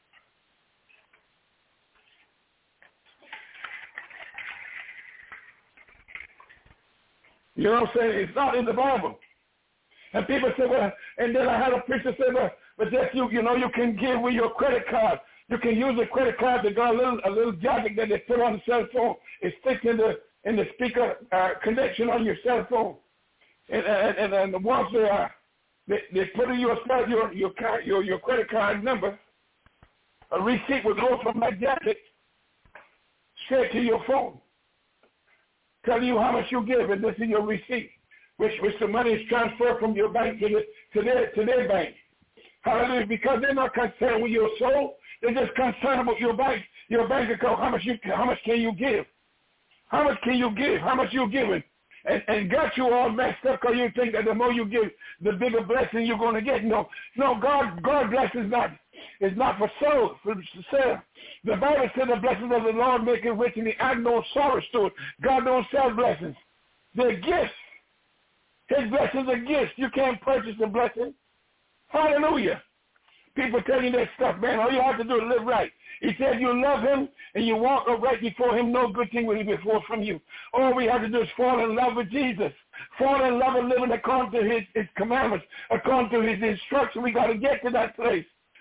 You know what I'm saying? It's not in the Bible. And people say, well, and then I had a preacher say, well, but just you can give with your credit card. You can use a credit card to got a little gadget that they put on the cell phone. It's fixed in the speaker connection on your cell phone. And once they put in your credit card number, a receipt will go from that gadget straight to your phone, telling you how much you give, and this is your receipt, which the money is transferred from your bank to their bank. Hallelujah! Because they're not concerned with your soul. They're just concerned about your bank account. How much can you give? How much can you give? How much you giving? And got you all messed up because you think that the more you give, the bigger blessing you're going to get. No, God blesses is not for soul, for sale. The Bible said the blessings of the Lord make it rich, and he add no sorrows to it. God don't sell blessings. They're gifts. His blessings are gifts. You can't purchase the blessing. Hallelujah. People tell you that stuff, man. All you have to do is live right. He said you love him and you walk upright before him. No good thing will he withhold from you. All we have to do is fall in love with Jesus. Fall in love and living according to his commandments, according to his instruction. We got to get to that place.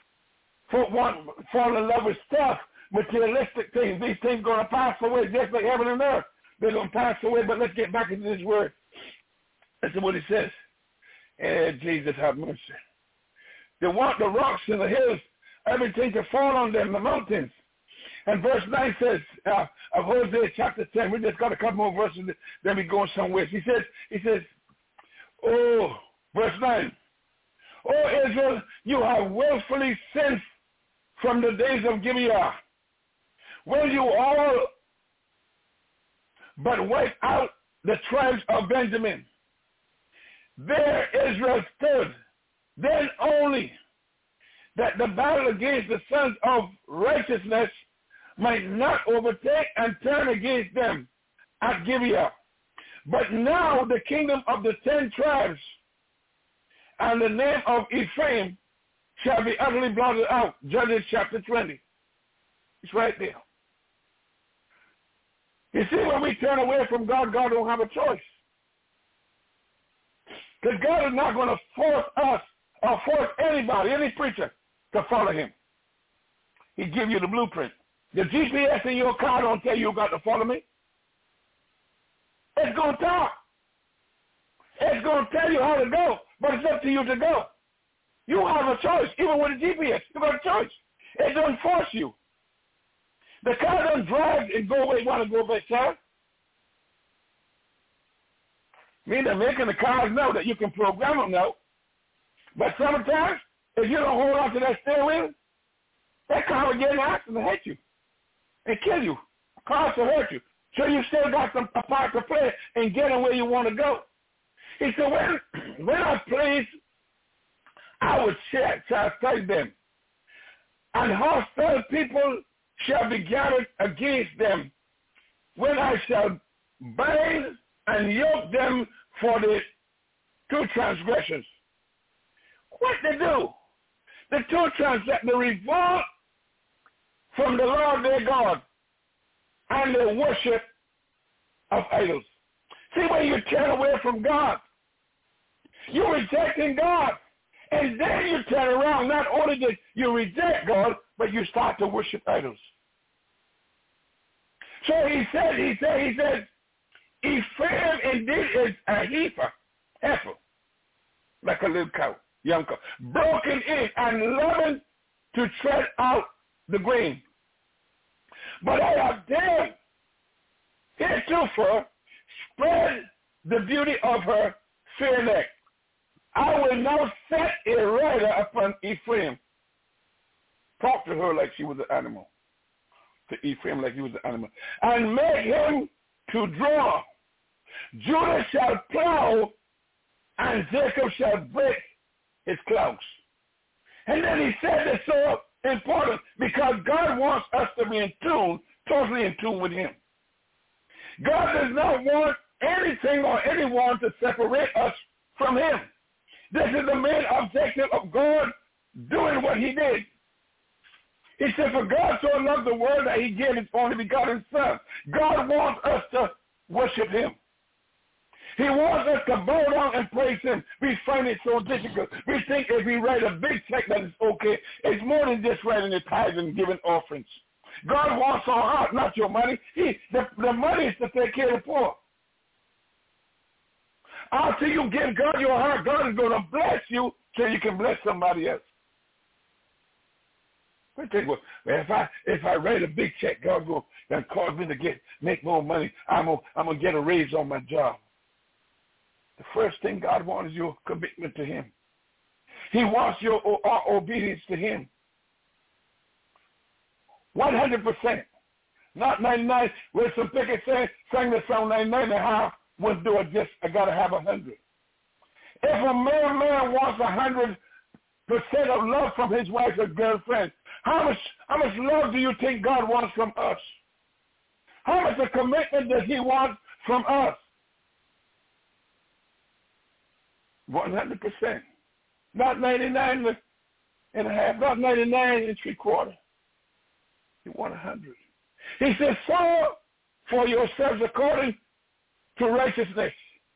Fall in love with stuff, materialistic things. These things are going to pass away just like heaven and earth. They're going to pass away, but let's get back into this word. Listen what he says. Jesus have mercy. They want the rocks and the hills, everything to fall on them, the mountains. And verse 9 says, of Hosea chapter 10, we just got a couple more verses, then we go somewhere. He says, oh, verse 9, oh, Israel, you have willfully sinned from the days of Gibeah. Will you all but wipe out the tribes of Benjamin? There Israel stood, then only, that the battle against the sons of righteousness might not overtake and turn against them at Gibeah. But now the kingdom of the 10 tribes and the name of Ephraim shall be utterly blotted out. Judges chapter 20. It's right there. You see, when we turn away from God, God don't have a choice. Because God is not going to force us or force anybody, any preacher, to follow him. He give you the blueprint. The GPS in your car don't tell you got to follow me. It's going to talk. It's going to tell you how to go, but it's up to you to go. You have a choice. Even with the GPS, you got a choice. It doesn't force you. The car doesn't drive and go where you want to go by itself. They're making the cars know that you can program them now. But sometimes, if you don't hold on to that steering wheel, that car will get in an accident and hit you and kill you. Cars will hurt you. So you still got some part to play in getting where you want to go. He said, when I please, I would chastise them, and hostile people shall be gathered against them, when I shall bind and yoke them for the 2 transgressions. What they do? The 2 transgressions, the revolt from the Lord their God and the worship of idols. See, when you turn away from God, you're rejecting God. And then you turn around, not only did you reject God, but you start to worship idols. So he said, Ephraim indeed is a heifer, like a little cow, young cow, broken in and loving to tread out the grain. But I have dared heretofore spread the beauty of her fair neck. I will now set a rider upon Ephraim. Talk to her like she was an animal. To Ephraim like he was an animal. And make him to draw. Judah shall plow, and Jacob shall break his clouds. And then he said it's so important because God wants us to be in tune, totally in tune with him. God does not want anything or anyone to separate us from him. This is the main objective of God doing what he did. He said, for God so loved the world that he gave his only begotten Son. God wants us to worship him. He wants us to bow down and praise him. We find it so difficult. We think if we write a big check that it's okay. It's more than just writing the tithes and giving offerings. God wants our heart, not your money. The money is to take care of the poor. After you give God your heart, God is going to bless you so you can bless somebody else. I think, well, if I write a big check, God will cause me to make more money. I'm gonna get a raise on my job. The first thing God wants is your commitment to him. He wants your obedience to him. 100%. Not 99. Wilson Pickett sang the song 99.5. Wouldn't do it, just I gotta have 100. If a man wants 100% of love from his wife or girlfriend, how much love do you think God wants from us? How much a commitment does he want from us? 100%. Not 99. not 99 3/4. He want 100. He says, sow for yourselves according to righteousness,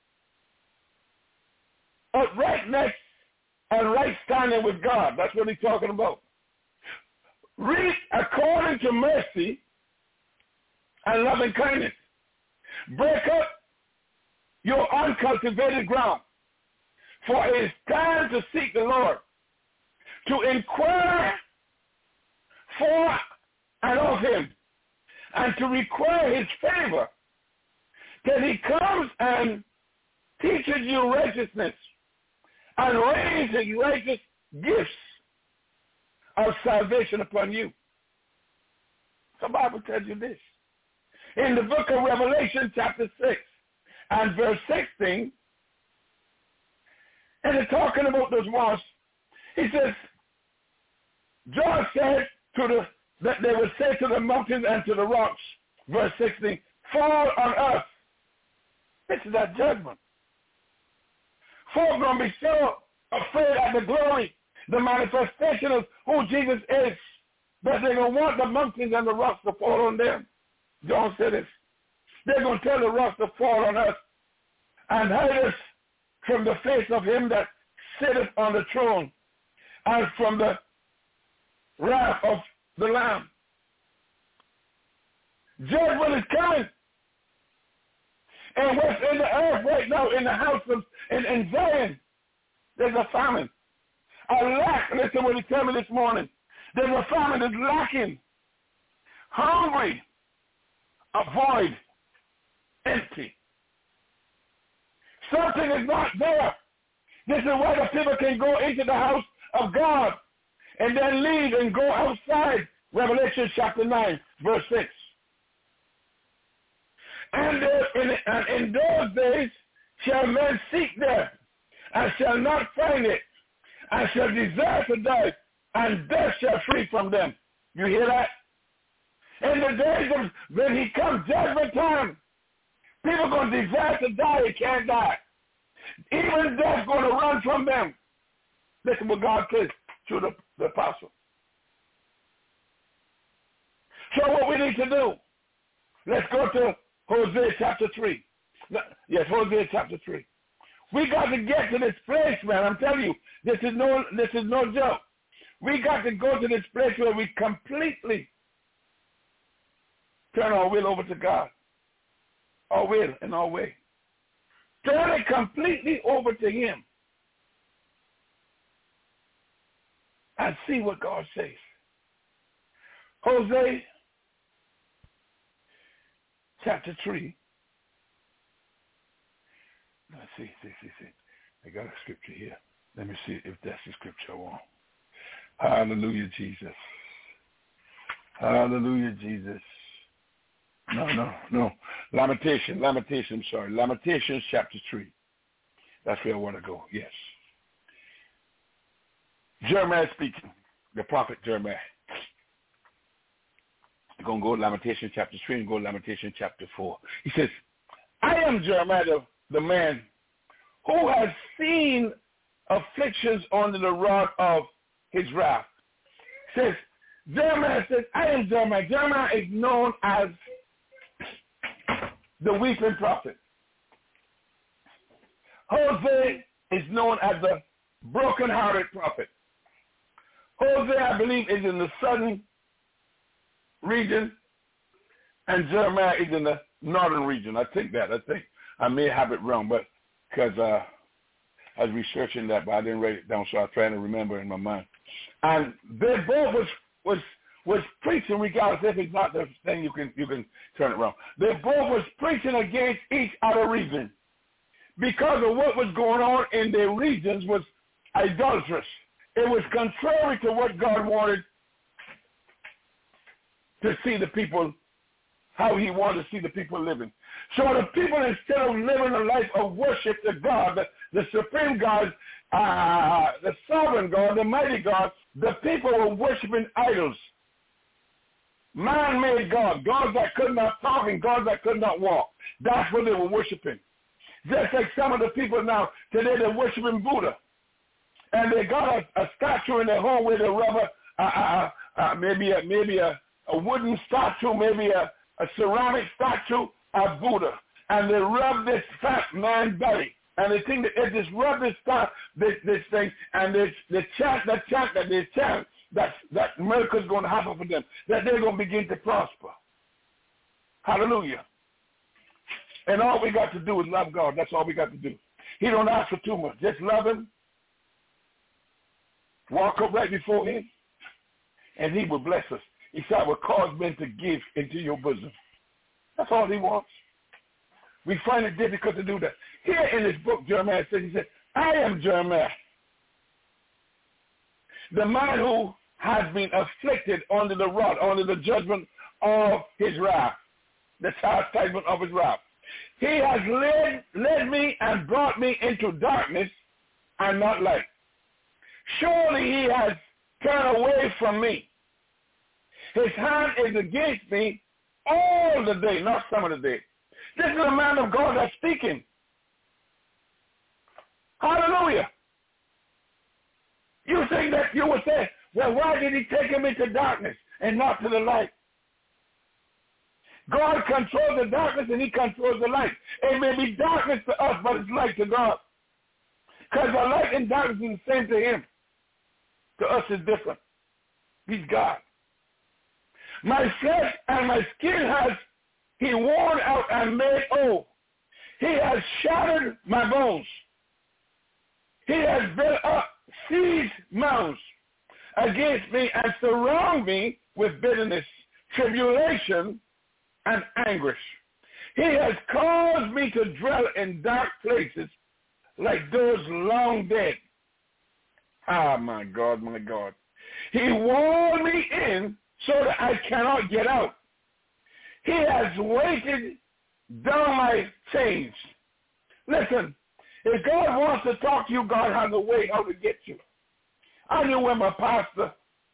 uprightness, and right standing with God. That's what he's talking about. Reap according to mercy and loving kindness. Break up your uncultivated ground, for it is time to seek the Lord, to inquire for and of him, and to require his favor, that he comes and teaches you righteousness and rains his righteous gifts of salvation upon you. The Bible tells you this. In the book of Revelation, chapter 6 and verse 16, and it's talking about those ones, he says, John said that they would say to the mountains and to the rocks, verse 16, fall on us. This is that judgment. Folks are going to be so afraid of the glory, the manifestation of who Jesus is, that they're going to want the mountains and the rocks to fall on them. John said this. They're going to tell the rocks to fall on us and hide us from the face of him that sitteth on the throne and from the wrath of the Lamb. Judgment is coming. And what's in the earth right now, in the house of in Zion, there's a famine. A lack. Listen what he told me this morning. There's a famine that's lacking. Hungry. A void. Empty. Something is not there. This is why the people can go into the house of God and then leave and go outside. Revelation chapter 9, verse 6. And in those days shall men seek there, and shall not find it, and shall desire to die, and death shall free from them. You hear that? In the days of when he comes, judgment time, people are going to desire to die, they can't die. Even death's going to run from them. Listen what God says to the apostle. So what we need to do, let's go to Hosea chapter 3. Yes, Hosea chapter 3. We got to get to this place, man. I'm telling you, this is no joke. We got to go to this place where we completely turn our will over to God. Our will and our way. Turn it completely over to him. And see what God says. Hosea chapter 3. Let's see. I got a scripture here. Let me see if that's the scripture I want. Hallelujah, Jesus. Hallelujah, Jesus. No. Lamentations chapter 3. That's where I want to go. Yes. Jeremiah speaking. The prophet Jeremiah. We're going to go to Lamentations chapter 3 and go to Lamentations chapter 4. He says, I am Jeremiah, the man who has seen afflictions under the rod of his wrath. Says, Jeremiah says, I am Jeremiah. Jeremiah is known as the weeping prophet. Hosea is known as the broken-hearted prophet. Hosea, I believe, is in the southern region, and Jeremiah is in the northern region. I think I may have it wrong, but because I was researching that, but I didn't write it down, so I'm trying to remember in my mind. And they both was preaching, regardless if it's not the thing, you can turn it around. They both was preaching against each other region because of what was going on in their regions was idolatrous. It was contrary to what God wanted to see the people, how he wanted to see the people living. So the people, instead of living a life of worship to God, the supreme God, the sovereign God, the mighty God, the people were worshiping idols. Man-made God, gods that could not talk and gods that could not walk. That's what they were worshiping. Just like some of the people now, today they're worshiping Buddha. and they got a statue in their home with a rubber, maybe a wooden statue, maybe a ceramic statue of Buddha, and they rub this fat man's belly. And they think that they just rub this thing, and they chant that they chant, that miracle's going to happen for them, that they're going to begin to prosper. Hallelujah. And all we got to do is love God. That's all we got to do. He don't ask for too much. Just love him. Walk up right before him, and he will bless us. He said, I will cause men to give into your bosom. That's all he wants. We find it difficult to do that. Here in this book, Jeremiah says, he said, I am Jeremiah, the man who has been afflicted under the rod, under the judgment of his wrath, the chastisement of his wrath. He has led me and brought me into darkness and not light. Surely he has turned away from me. His hand is against me all the day, not some of the day. This is a man of God that's speaking. Hallelujah. You think that you would say, well, why did he take him into darkness and not to the light? God controls the darkness and he controls the light. It may be darkness to us, but it's light to God. Because the light and darkness is the same to him. To us it's different. He's God. My flesh and my skin has he worn out and made old. He has shattered my bones. He has built up siege mounds against me and surround me with bitterness, tribulation, and anguish. He has caused me to dwell in dark places like those long dead. Ah, my God, my God. He walled me in so that I cannot get out. He has weighted down my chains. Listen, if God wants to talk to you, God has a way how to get you. I knew when my pastor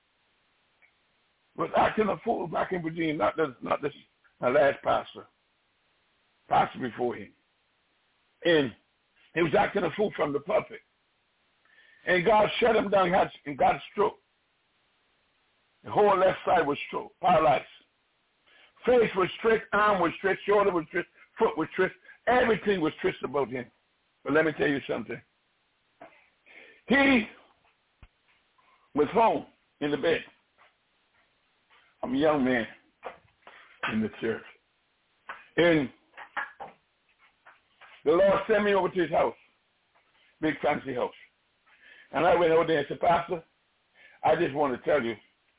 was acting a fool back in Virginia, not this, my last pastor before him. And he was acting a fool from the pulpit. And God shut him down and got a stroke. The whole left side was stroke, paralyzed. Face was strict, arm was strict, shoulder was strict, foot was strict. Everything was strict about him. But let me tell you something. He was home in the bed. I'm a young man in the church. And the Lord sent me over to his house, big fancy house. And I went over there and said, Pastor, I just want to tell you,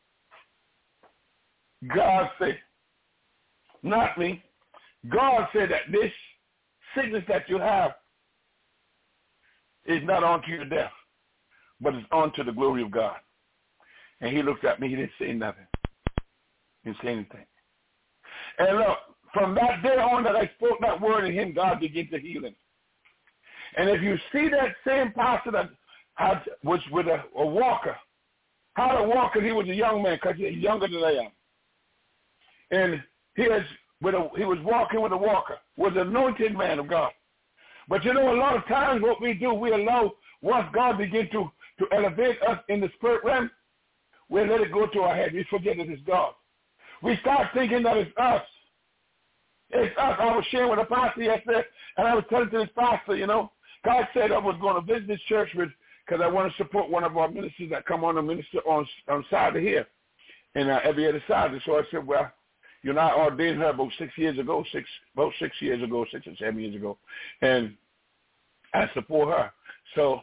God said, not me, God said that this sickness that you have is not unto your death, but it's unto the glory of God. And he looked at me, he didn't say nothing. He didn't say anything. And look, from that day on that I spoke that word in him, God began to heal him. And if you see that same pastor that was with a walker, had a walker, he was a young man because he's younger than I am. And he was walking with a walker, was an anointed man of God. But you know, a lot of times what we do, we allow, once God begins to elevate us in the spirit realm, we let it go to our head. We forget that it's God. We start thinking that it's us. It's us. I was sharing with a pastor yesterday, and I was telling to this pastor, you know, God said I was going to visit this church because I want to support one of our ministers that come on and minister on side of here and every other side. And so I said, well, you know, I ordained her about 6 years ago, 6 or 7 years ago, and I support her. So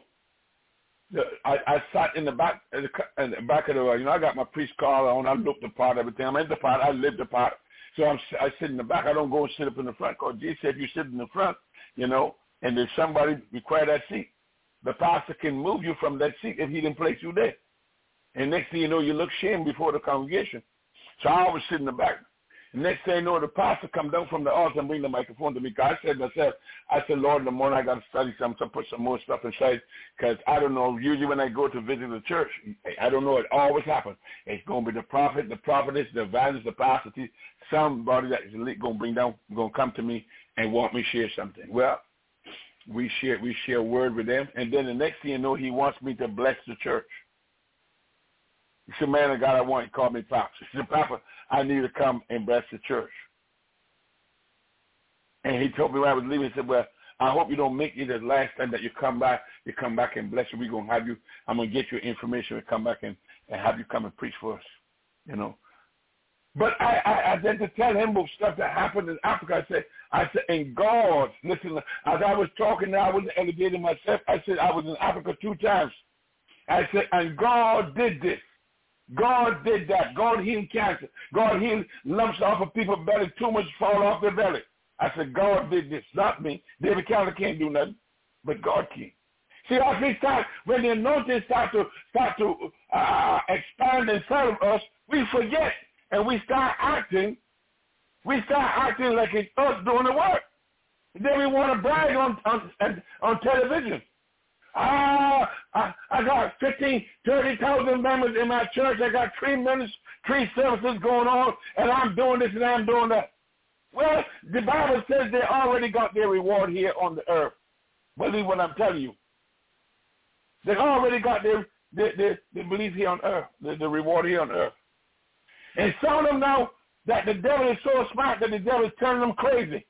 I sat in the back of the, you know, I got my priest collar on. I looked the part, everything. I'm in the part. I live the part. So I sit in the back. I don't go and sit up in the front. Because Jesus said, if you sit in the front, you know, and if somebody require that seat, the pastor can move you from that seat if he didn't place you there. And next thing you know, you look shamed before the congregation. So I always sit in the back. The next thing you know, the pastor come down from the altar and bring the microphone to me. I said to myself, Lord, in the morning I got to study something, put some more stuff inside, because I don't know, usually when I go to visit the church, I don't know, it always happens. It's going to be the prophet, the prophetess, the evangelist, the pastor, somebody that is going to bring down, going to come to me and want me to share something. Well, We share a word with them, and then the next thing you know, he wants me to bless the church. He said, man of God, I want you to call me Papa. He said, Papa, I need to come and bless the church. And he told me when I was leaving, he said, well, I hope you don't make it the last time that you come back and bless you. We're going to have you, I'm going to get your information and come back and have you come and preach for us, you know. But I had to tell him about stuff that happened in Africa. I said, and God, listen, as I was talking, I was elevating myself. I said, I was in Africa 2 times. I said, and God did this. God did that. God healed cancer. God healed lumps off of people's belly, tumors fall off their belly. I said, God did this, not me. David Calder can't do nothing, but God can. See, when the anointing start to expand inside of us, we forget and we start acting like it's us doing the work. And then we want to brag on television. I got 30,000 members in my church. I got 3 services going on, and I'm doing this and I'm doing that. Well, the Bible says they already got their reward here on the earth. Believe what I'm telling you. They already got their belief here on earth, the reward here on earth. And some of them know that the devil is so smart that the devil is turning them crazy.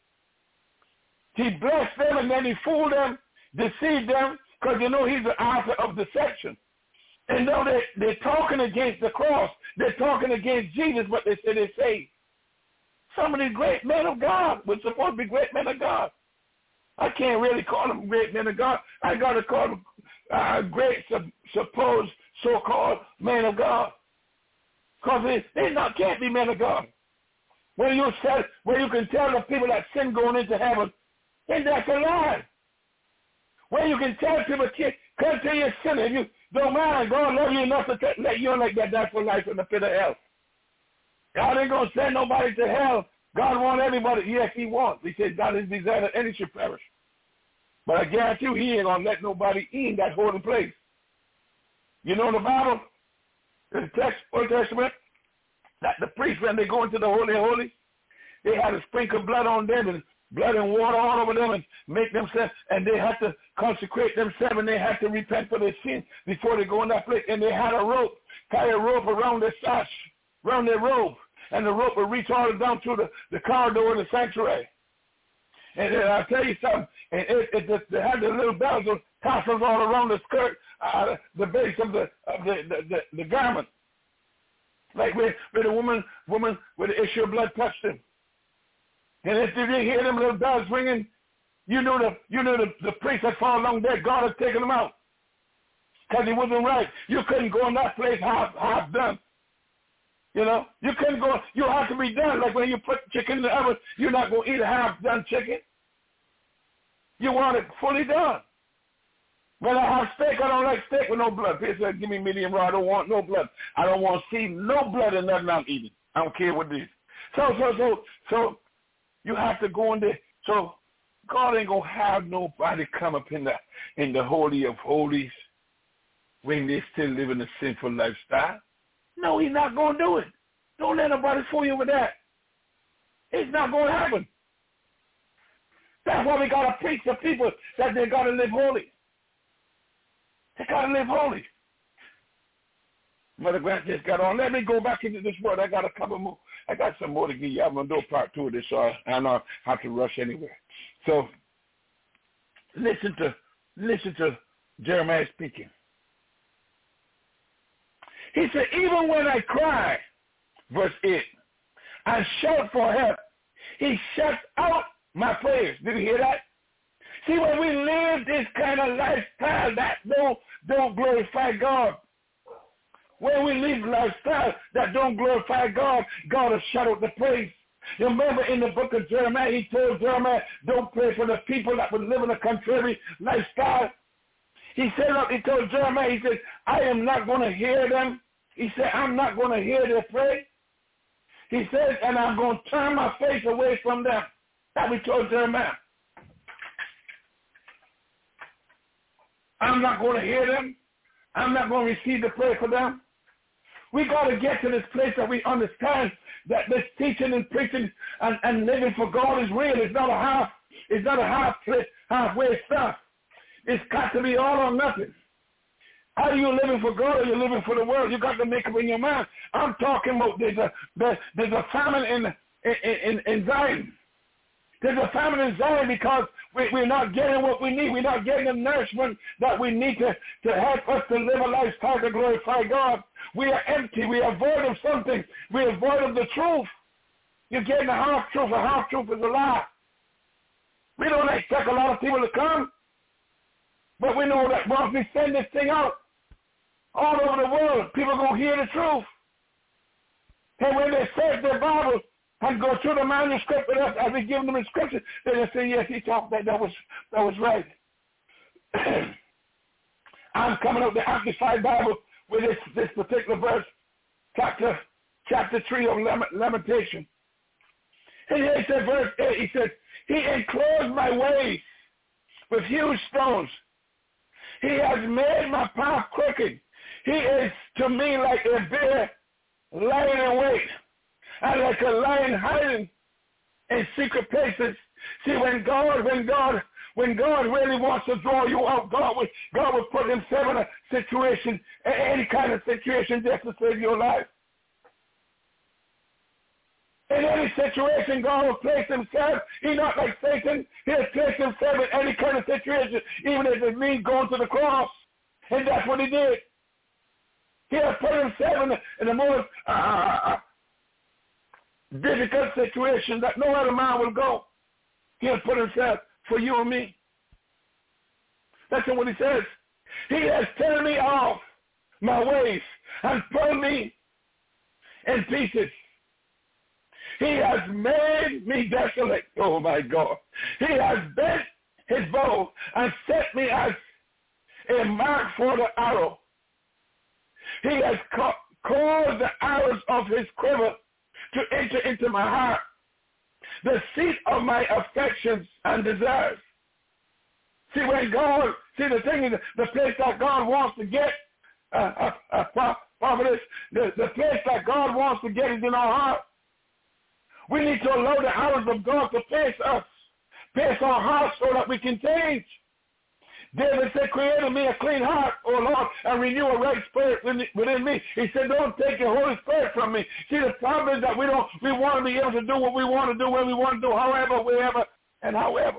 He blessed them and then he fooled them, deceived them, because you know he's the author of deception. And though they're talking against the cross, they're talking against Jesus, but they say they're saved. Some of these great men of God were supposed to be great men of God. I can't really call them great men of God. I got to call them great supposed so-called men of God. Because they can't be men of God. When you can tell the people that sin going into heaven, then that's a lie. When you can tell people, come to your sin, and you don't mind, God love you enough to let you like that die for life in the pit of hell. God ain't going to send nobody to hell. God wants everybody. Yes, he wants. He says God is desired that any should perish. But I guarantee you, he ain't going to let nobody in that holy place. You know the Bible, the Old Testament, that the priests, when they go into the Holy of Holies, they had to sprinkle blood on them and blood and water all over them and make themselves, and they had to consecrate themselves, and they had to repent for their sin before they go in that place. And they had a rope, tie a rope around their sash, around their robe, and the rope would reach all down through the corridor in the sanctuary. And I'll tell you something, and they had the little bells and tassels all around the skirt, the base of the garment. Like where the woman with the issue of blood touched him. And if you didn't hear them little bells ringing, you know the priest had fallen along there. God had taken him out because he wasn't right. You couldn't go in that place half done. You know, you couldn't go. You have to be done. Like when you put chicken in the oven, you're not going to eat a half done chicken. You want it fully done. When I have steak, I don't like steak with no blood. People say, give me medium rare. I don't want no blood. I don't want to see no blood in nothing I'm eating. I don't care what it is. So you have to go in there. So God ain't going to have nobody come up in the Holy of Holies when they still living a sinful lifestyle. No, he's not going to do it. Don't let nobody fool you with that. It's not going to happen. That's why we got to preach to people that they got to live holy. They got to live holy. Mother Grant just got on. Let me go back into this word. I got a couple more. I got some more to give you. I'm going to do part 2 of this, so I know I have to rush anywhere. So listen to Jeremiah speaking. He said, even when I cry, verse 8, I shout for help, he shuts out my prayers. Did you hear that? See, when we live this kind of lifestyle that don't glorify God, when we live lifestyle that don't glorify God, God will shut out the praise. You remember in the book of Jeremiah, he told Jeremiah, don't pray for the people that would live in a contrary lifestyle. He told Jeremiah, he said, I am not going to hear them. He said, I'm not going to hear their praise. He said, and I'm going to turn my face away from them. That we told Jeremiah. I'm not going to hear them. I'm not going to receive the prayer for them. We got to get to this place that we understand that this teaching and preaching and living for God is real. It's not a half. It's not a halfway stuff. It's got to be all or nothing. Are you living for God or are you living for the world? You got to make up in your mind. I'm talking about there's a famine in Zion. There's a famine in Zion because we're not getting what we need. We're not getting the nourishment that we need to help us to live a lifestyle to glorify God. We are empty. We are void of something. We are void of the truth. You're getting a half-truth. A half-truth is a lie. We don't expect a lot of people to come, but we know that once we send this thing out all over the world, people are going to hear the truth. And when they search their Bible and go through the manuscript with us as we give them the scripture, they just say, yes, he talked that was right. I'm coming out the Amplified Bible with this particular verse, chapter 3 of Lamentation. And here he said, verse 8, he said, he enclosed my ways with huge stones. He has made my path crooked. He is to me like a bear lying in wait, and like a lion hiding in secret places. See, when God really wants to draw you out, God will put himself in a situation, any kind of situation, just to save your life. In any situation, God will place himself. He's not like Satan. He'll place himself in any kind of situation, even if it means going to the cross. And that's what he did. He has put himself in the most difficult situation that no other man will go. He has put himself for you and me. That's what he says. He has torn me off my ways and pulled me in pieces. He has made me desolate. Oh, my God. He has bent his bow and set me as a mark for the arrow. He has caused the arrows of his quiver to enter into my heart, the seat of my affections and desires. See, the thing is, the place that God wants to get, prophetess, the place that God wants to get is in our heart. We need to allow the arrows of God to pace us, pace our hearts so that we can change. David said, create in me a clean heart, O Lord, and renew a right spirit within me. He said, don't take your Holy Spirit from me. See, the problem is that we want to be able to do what we want to do, when we want to do, however, wherever, and however.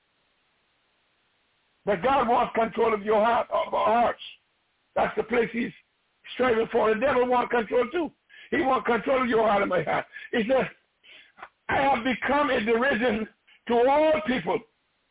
But God wants control of your heart, of our hearts. That's the place he's striving for. The devil wants control too. He wants control of your heart and my heart. He says, I have become a derision to all people,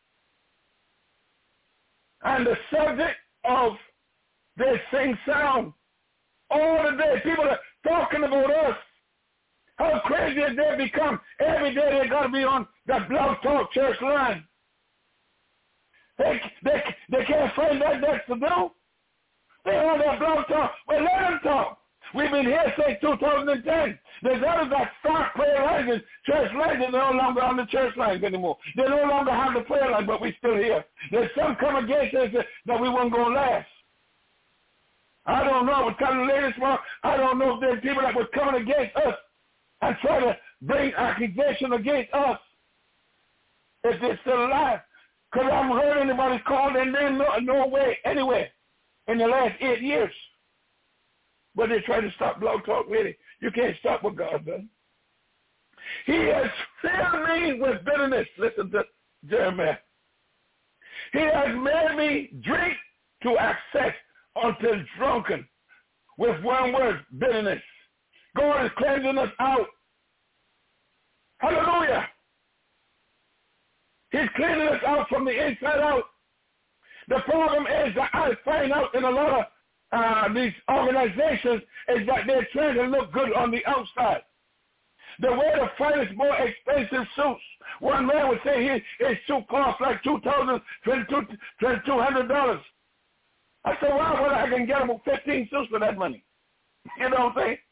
and the subject of their sing sound. All the day, people are talking about us. How crazy they become. Every day they got to be on that Blog Talk Church line. They can't find that to do. They on that Blog Talk. Well, let them talk. We've been here since 2010. There's others that start prayer lines and church lines, and they're no longer on the church lines anymore. They no longer have the prayer line, but we're still here. There's some come against us that we weren't going to last. I don't know. I was telling the ladies tomorrow, I don't know if there's people that were coming against us and try to bring accusation against us if they're still alive. Because I haven't heard anybody call their name no way anyway in the last 8 years. But they try to stop Blog Talk Radio. You can't stop what God does. He has filled me with bitterness. Listen to Jeremiah. He has made me drink to excess until drunken with one word, bitterness. God is cleansing us out. Hallelujah. He's cleaning us out from the inside out. The problem is that I find out in a lot of these organizations is that they're trying to look good on the outside. They wear the finest, more expensive suits. One man would say his suit costs like $2,200. I said, well, I can get about 15 suits for that money. You know what I'm saying?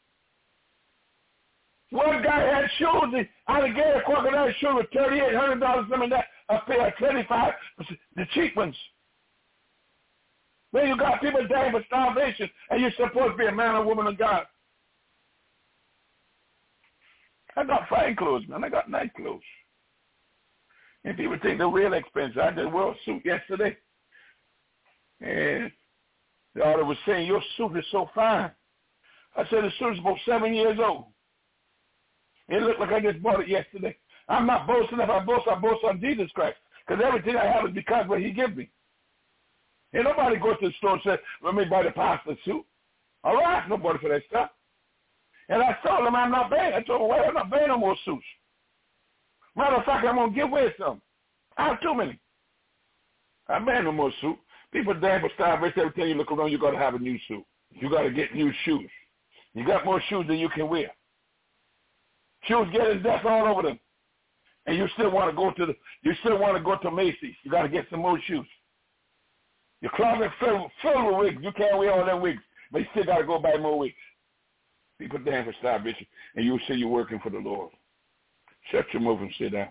One guy had shoes, alligator crocodile shoe with $3,800, something like that, a pair of 25, the cheap ones. Then you got people dying for starvation, and you're supposed to be a man or woman of God. I got fine clothes, man. I got nice clothes. And people think they're real expensive. I did a world suit yesterday. And the author was saying, your suit is so fine. I said, the suit is about 7 years old. It looked like I just bought it yesterday. I'm not boasting. If I boast on Jesus Christ. Because everything I have is because of what he gives me. And nobody goes to the store and says, let me buy the pastor's suit. All right, nobody for that stuff. And I told them I'm not buying. I told them, well, I'm not buying no more suits. Matter of fact, I'm going to give away some. I have too many. I'm buying no more suit. People damn for starvation. Every time you look around, you got to have a new suit. You got to get new shoes. You got more shoes than you can wear. Shoes getting dust all over them. And you still want to go to Macy's. You got to get some more shoes. Your closet filled with wigs. You can't wear all them wigs, but you still got to go buy more wigs. People damn for starvation, and you say you're working for the Lord. Shut your mouth and sit down.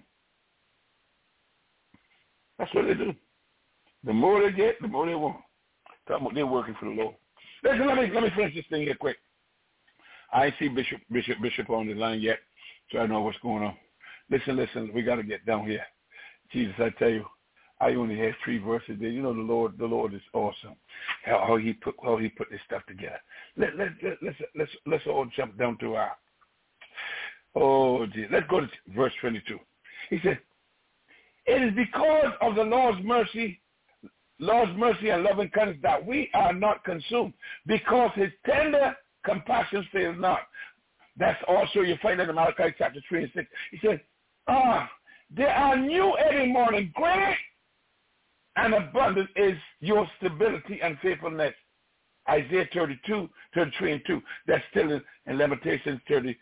That's what they do. The more they get, the more they want. They're working for the Lord. Listen, let me finish this thing here quick. I ain't see Bishop on the line yet, so I know what's going on. Listen, we got to get down here. Jesus, I tell you, I only had 3 verses there. You know, the Lord is awesome. How he put this stuff together. Let's all jump down to our. Oh, dear. Let's go to verse 22. He said, it is because of the Lord's mercy and loving kindness that we are not consumed, because his tender compassion fails not. That's also, you find that in Malachi chapter 3 and 6. He said, there are new every morning. Great and abundant is your stability and faithfulness. Isaiah 32, 33 and 2. That's still in Lamentations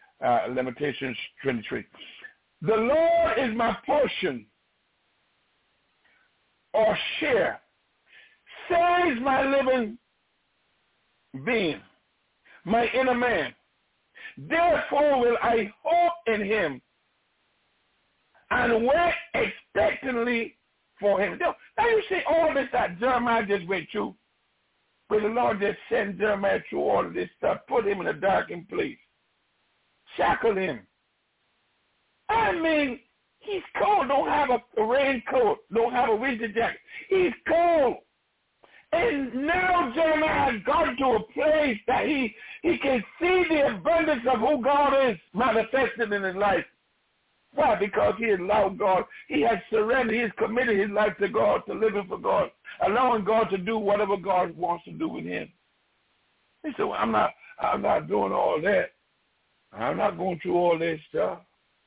23. The Lord is my portion or share, says my living being, my inner man. Therefore will I hope in him and wait expectantly for him. Now you see all this that Jeremiah just went through, where the Lord just sent Jeremiah through all of this stuff, put him in a darkened place, shackled him. I mean, he's cold, don't have a raincoat, don't have a winter jacket. He's cold. And now Jeremiah has gone to a place that he can see the abundance of who God is manifested in his life. Why? Because he allowed God. He has surrendered. He has committed his life to God, to living for God, allowing God to do whatever God wants to do with him. He said, well, I'm not doing all that. I'm not going through all this stuff.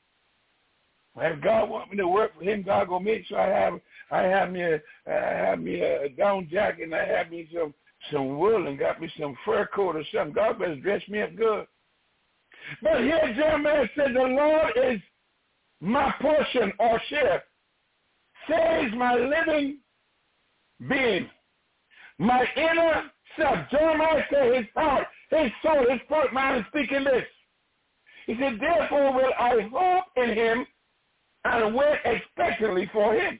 If God wants me to work for him, God gonna make sure I have me a down jacket and I have me some wool and got me some fur coat or something. God better dress me up good. But here Jeremiah said, the Lord is my portion or share, says my living being, my inner self. Jeremiah said his heart, his soul, his first mind is speaking this. He said, therefore will I hope in him and wait expectantly for him.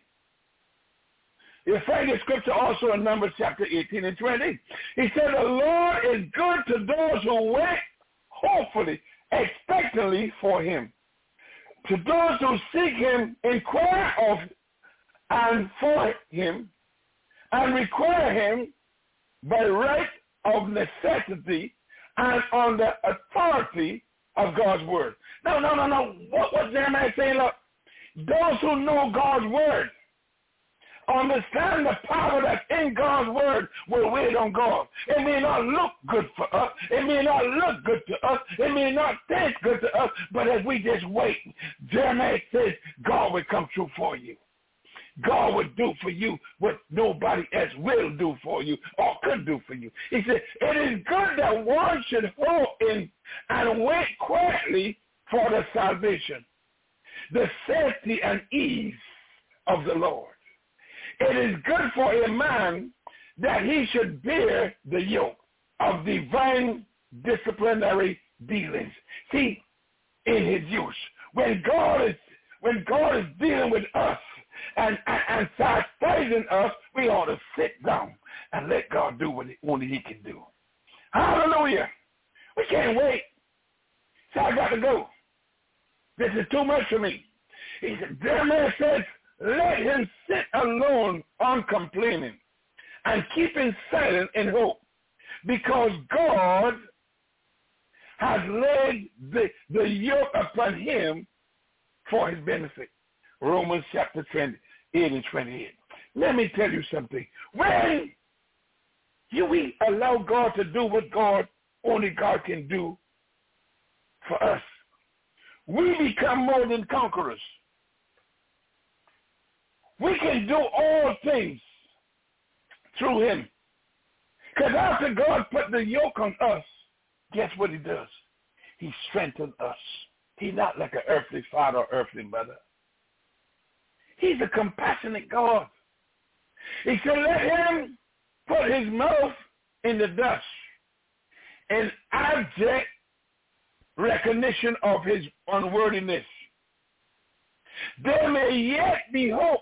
You find the scripture also in Numbers chapter 18 and 20. He said, the Lord is good to those who wait hopefully, expectantly for him. To those who seek him, inquire of and for him, and require him by right of necessity and on the authority of God's word. No. What Jeremiah saying? Look, those who know God's word, understand the power that's in God's word, will wait on God. It may not look good for us. It may not look good to us. It may not taste good to us. But as we just wait, Jeremiah says God will come true for you. God will do for you what nobody else will do for you or could do for you. He said, it is good that one should hope in and wait quietly for the salvation, the safety and ease of the Lord. It is good for a man that he should bear the yoke of divine disciplinary dealings. See, in his use, when God is dealing with us and chastising us, we ought to sit down and let God do what only he can do. Hallelujah. We can't wait. So I got to go. This is too much for me. He said, Jeremiah says, let him sit alone uncomplaining and keeping silent in hope, because God has laid the yoke upon him for his benefit. Romans chapter 28 and 28. Let me tell you something. When we allow God to do what only God can do for us, we become more than conquerors. We can do all things through him. Because after God put the yoke on us, guess what he does? He strengthens us. He's not like an earthly father or earthly mother. He's a compassionate God. He said, let him put his mouth in the dust in abject recognition of his unworthiness. There may yet be hope.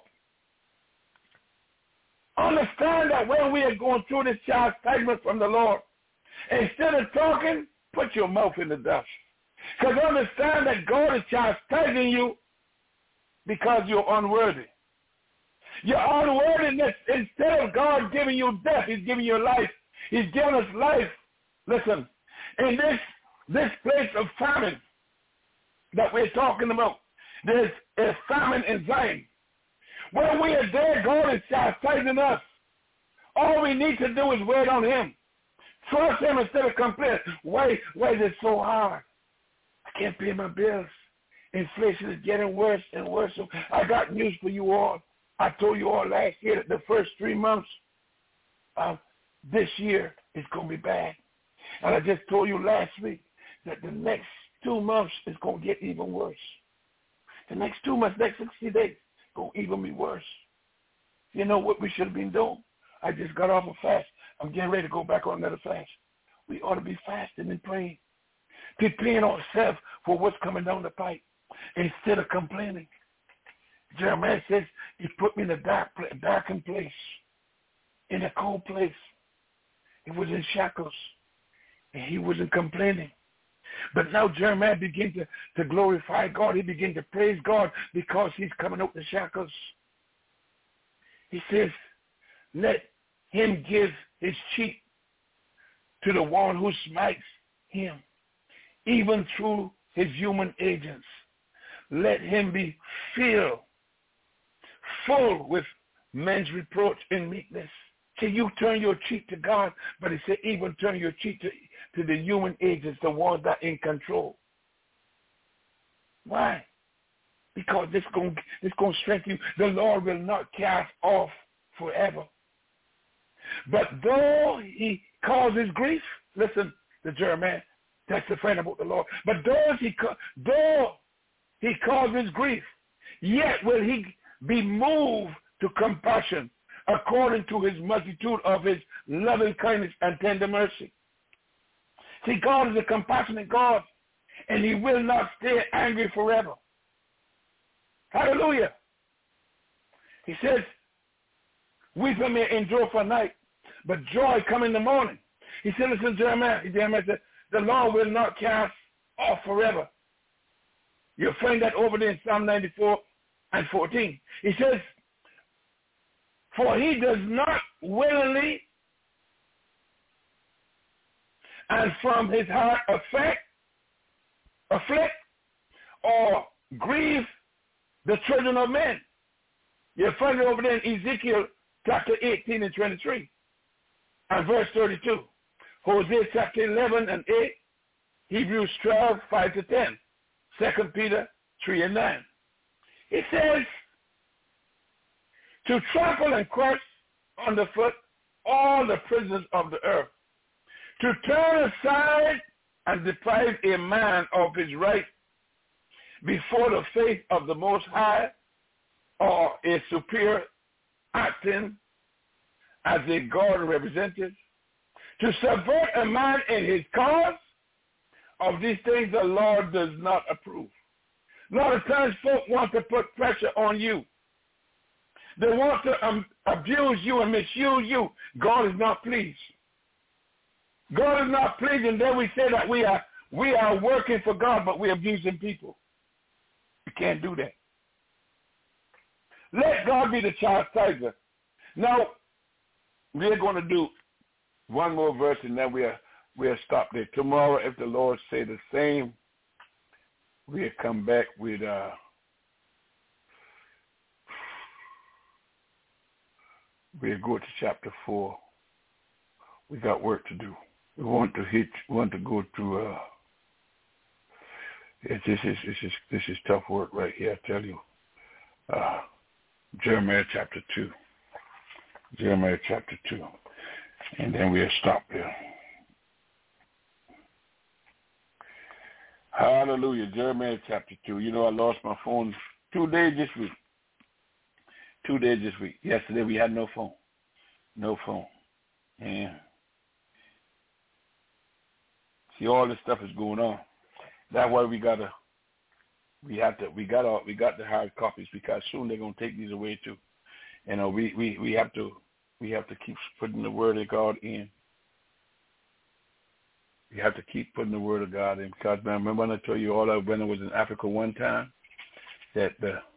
Understand that when we are going through this chastisement from the Lord, instead of talking, put your mouth in the dust. Because understand that God is chastising you because you're unworthy. Your unworthiness, instead of God giving you death, he's giving you life. He's giving us life. Listen, in this place of famine that we're talking about, there's a famine in Zion. When we are there, God is chastising us. All we need to do is wait on him. Trust him instead of complaining. Why is it so hard? I can't pay my bills. Inflation is getting worse and worse. I got news for you all. I told you all last year that the first 3 months of this year is going to be bad. And I just told you last week that the next 2 months is going to get even worse. The next 2 months, next 60 days, going to even be worse. You know what we should have been doing? I just got off a fast. I'm getting ready to go back on another fast. We ought to be fasting and praying. Preparing ourselves for what's coming down the pipe instead of complaining. Jeremiah says, he put me in a darkened place, in a cold place. He was in shackles, and he wasn't complaining. But now Jeremiah began to glorify God. He began to praise God because he's coming out the shackles. He says, let him give his cheek to the one who smites him, even through his human agents. Let him be filled, full with men's reproach and meekness. So you turn your cheek to God, but he said even turn your cheek to the human agents, the ones that are in control. Why? Because this going to strengthen you. The Lord will not cast off forever. But though he causes grief, listen to Jeremiah, that's the friend about the Lord. But though he causes grief, yet will he be moved to compassion according to his multitude of his loving kindness and tender mercy. See, God is a compassionate God, and he will not stay angry forever. Hallelujah. He says, weeping may endure for a night, but joy come in the morning. He said, listen, Jeremiah said, the Lord will not cast off forever. You'll find that over there in Psalm 94 and 14. He says, for he does not willingly and from his heart afflict or grieve the children of men. You'll find it over there in Ezekiel chapter 18 and 23 and verse 32. Hosea chapter 11 and 8, Hebrews 12, 5 to 10, 2 Peter 3 and 9. It says, to trample and crush underfoot all the prisoners of the earth, to turn aside and deprive a man of his right before the face of the Most High, or a superior acting as a God representative, to subvert a man in his cause, of these things the Lord does not approve. A lot of times folk want to put pressure on you. They want to abuse you and misuse you. God is not pleased. God is not pleased, and then we say that we are working for God, but we're abusing people. You can't do that. Let God be the chastiser. Now, we're going to do one more verse, and then we'll stop there. Tomorrow, if the Lord say the same, we'll come back with we'll go to chapter 4. We got work to do. We want to go to this is tough work right here, I tell you. Jeremiah chapter 2. Jeremiah chapter 2. And then we'll stop there. Hallelujah. Jeremiah chapter 2. You know, I lost my phone 2 days this week. 2 days this week. Yesterday we had no phone. No phone. And see, all this stuff is going on. That's why we got the hard copies, because soon they're gonna take these away too. You know, we have to keep putting the word of God in. We have to keep putting the word of God in, because man, remember when I told you all that when I was in Africa one time, that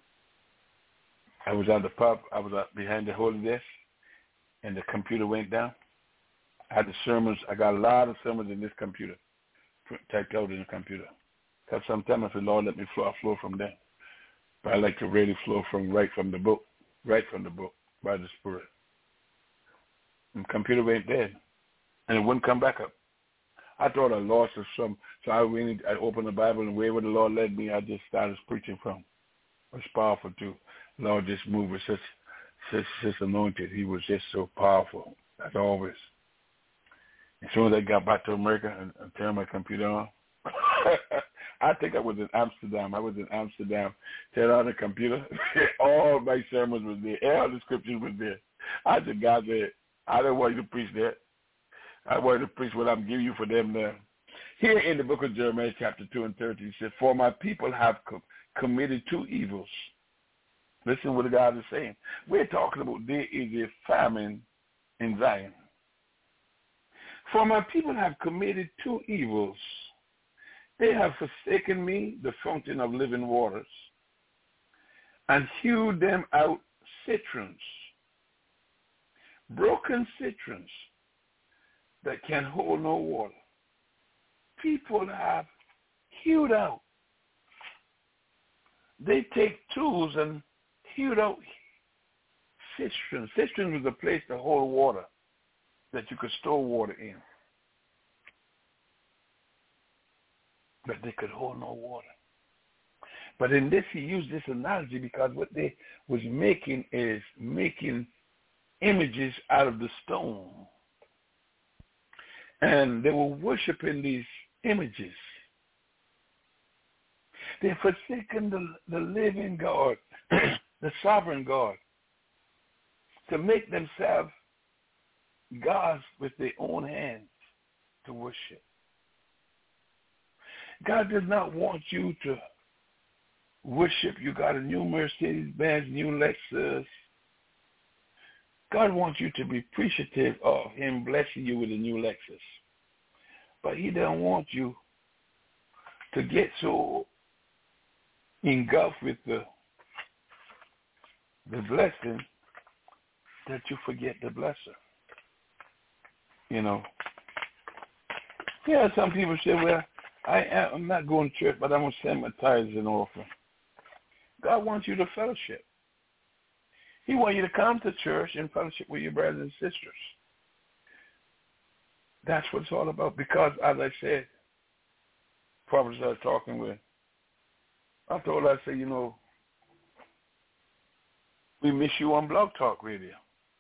I was at the pub, I was out behind the holy desk, and the computer went down. I had the sermons. I got a lot of sermons in this computer, typed out in the computer. Because sometimes I said, Lord, let me flow from there. But I like to really flow right from the book, by the Spirit. And the computer went dead, and it wouldn't come back up. I thought I lost some, so I opened the Bible, and wherever the Lord led me, I just started preaching from. It was powerful too. The Lord just moved with such anointed. He was just so powerful, as always. As soon as I got back to America and turned my computer on, I think I was in Amsterdam. Turned on the computer. All my sermons was there. All the scriptures was there. I said, God said, I don't want you to preach that. I want you to preach what I'm giving you for them there. Here in the book of Jeremiah, chapter 2 and 30, it says, for my people have committed 2 evils. Listen what God is saying. We're talking about there is a famine in Zion. For my people have committed 2 evils. They have forsaken me, the fountain of living waters, and hewed them out cisterns, broken cisterns that can hold no water. People have hewed out. They take tools and hewed out cisterns. Cisterns was a place to hold water, that you could store water in. But they could hold no water. But in this, he used this analogy because what they was making is making images out of the stone. And they were worshiping these images. They forsaken the living God, the sovereign God, to make themselves gods with their own hands to worship. God does not want you to worship. You got a new Mercedes-Benz, new Lexus. God wants you to be appreciative of him blessing you with a new Lexus. But he doesn't want you to get so engulfed with the blessing that you forget the blesser. You know. Yeah, some people say, well, I'm not going to church, but I'm going to send my tithes and offering. God wants you to fellowship. He wants you to come to church and fellowship with your brothers and sisters. That's what it's all about. Because, as I said, prophets I was talking with, I told her, I said, you know, we miss you on Blog Talk Radio.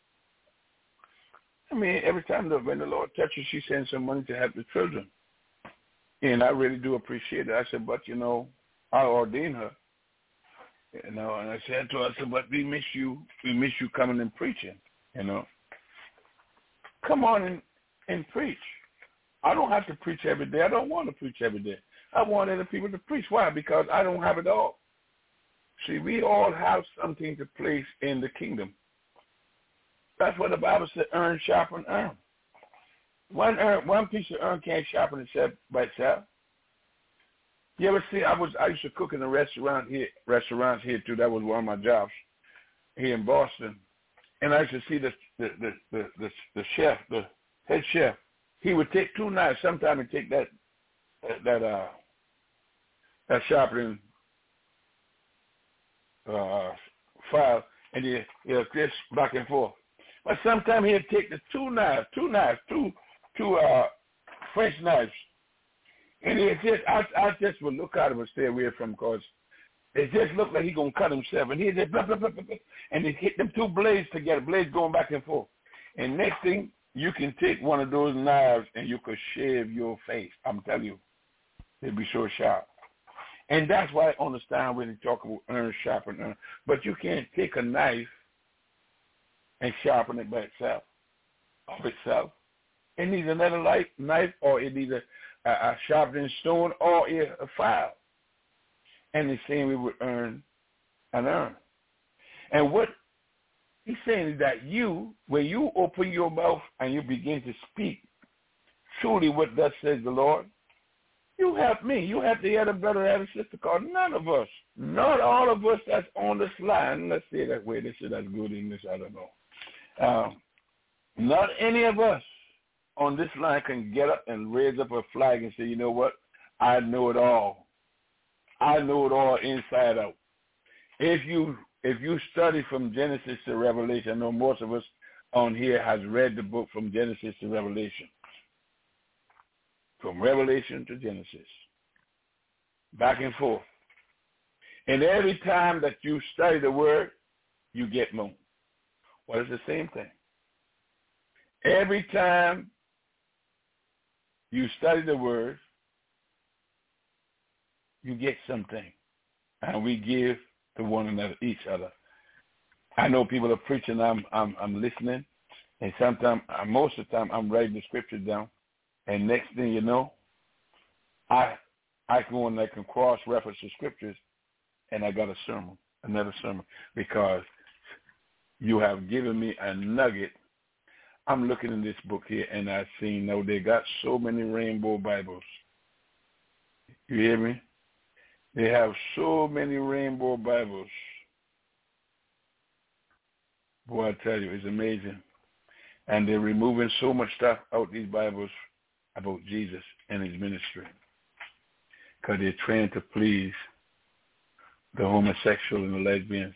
I mean, every time when the Lord touches, she sends some money to help the children. And I really do appreciate it. I said, but, you know, I ordained her. You know, and I said to her, I said, but we miss you coming and preaching, you know. Come on and preach. I don't have to preach every day. I don't want to preach every day. I want other people to preach. Why? Because I don't have it all. See, we all have something to place in the kingdom. That's what the Bible said, iron sharpen iron. One piece of iron can't sharpen itself by itself. You ever see? I used to cook in a restaurants here too. That was one of my jobs. here in Boston, and I used to see the chef, the head chef. He would take 2 knives. Sometimes he'd take that sharpening file, and he'll twist back and forth. But sometimes he'd take the two French knives, and I just would look at him and stay away from him because it just looked like he's going to cut himself. And he'd just blah, blah, blah, blah, blah, and he'd hit them 2 blades together, blades going back and forth. And next thing, you can take one of those knives and you could shave your face. I'm telling you, it'd be so sharp. And that's why I understand when you talk about iron sharpen iron. But you can't take a knife and sharpen it by itself, of itself. It needs another knife, or it needs a sharpening stone or a file. And the same way with an iron. And what he's saying is that when you open your mouth and you begin to speak, truly what thus says the Lord, you help me. You help the other brother and sister, because none of us, not all of us that's on this line, let's say that way, they say that's good English, I don't know. Not any of us on this line can get up and raise up a flag and say, you know what, I know it all. I know it all inside out. If you study from Genesis to Revelation, I know most of us on here has read the book from Genesis to Revelation. From Revelation to Genesis. Back and forth. And every time that you study the word, you get more. Well, it's the same thing. Every time you study the word, you get something. And we give to one another, each other. I know people are preaching, I'm listening, and sometimes, most of the time, I'm writing the scriptures down, and next thing you know, I go and I can cross-reference the scriptures, and I got another sermon, because you have given me a nugget. I'm looking in this book here, and I see now they got so many rainbow Bibles. You hear me? They have so many rainbow Bibles. Boy, I tell you, it's amazing. And they're removing so much stuff out these Bibles about Jesus and his ministry, because they're trying to please the homosexual and the lesbians.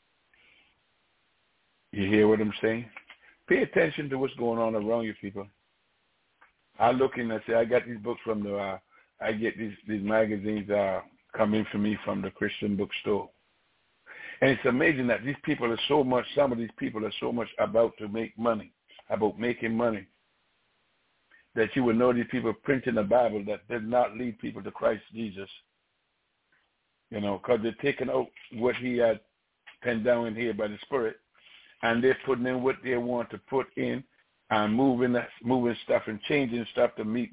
You hear what I'm saying? Pay attention to what's going on around you, people. I look in and say, I got these books from I get these magazines coming for me from the Christian bookstore. And it's amazing that some of these people are so much about to make money, about making money, that you would know these people printing a Bible that does not lead people to Christ Jesus. You know, because they're taking out what he had penned down in here by the Spirit, and they're putting in what they want to put in, and moving stuff and changing stuff to meet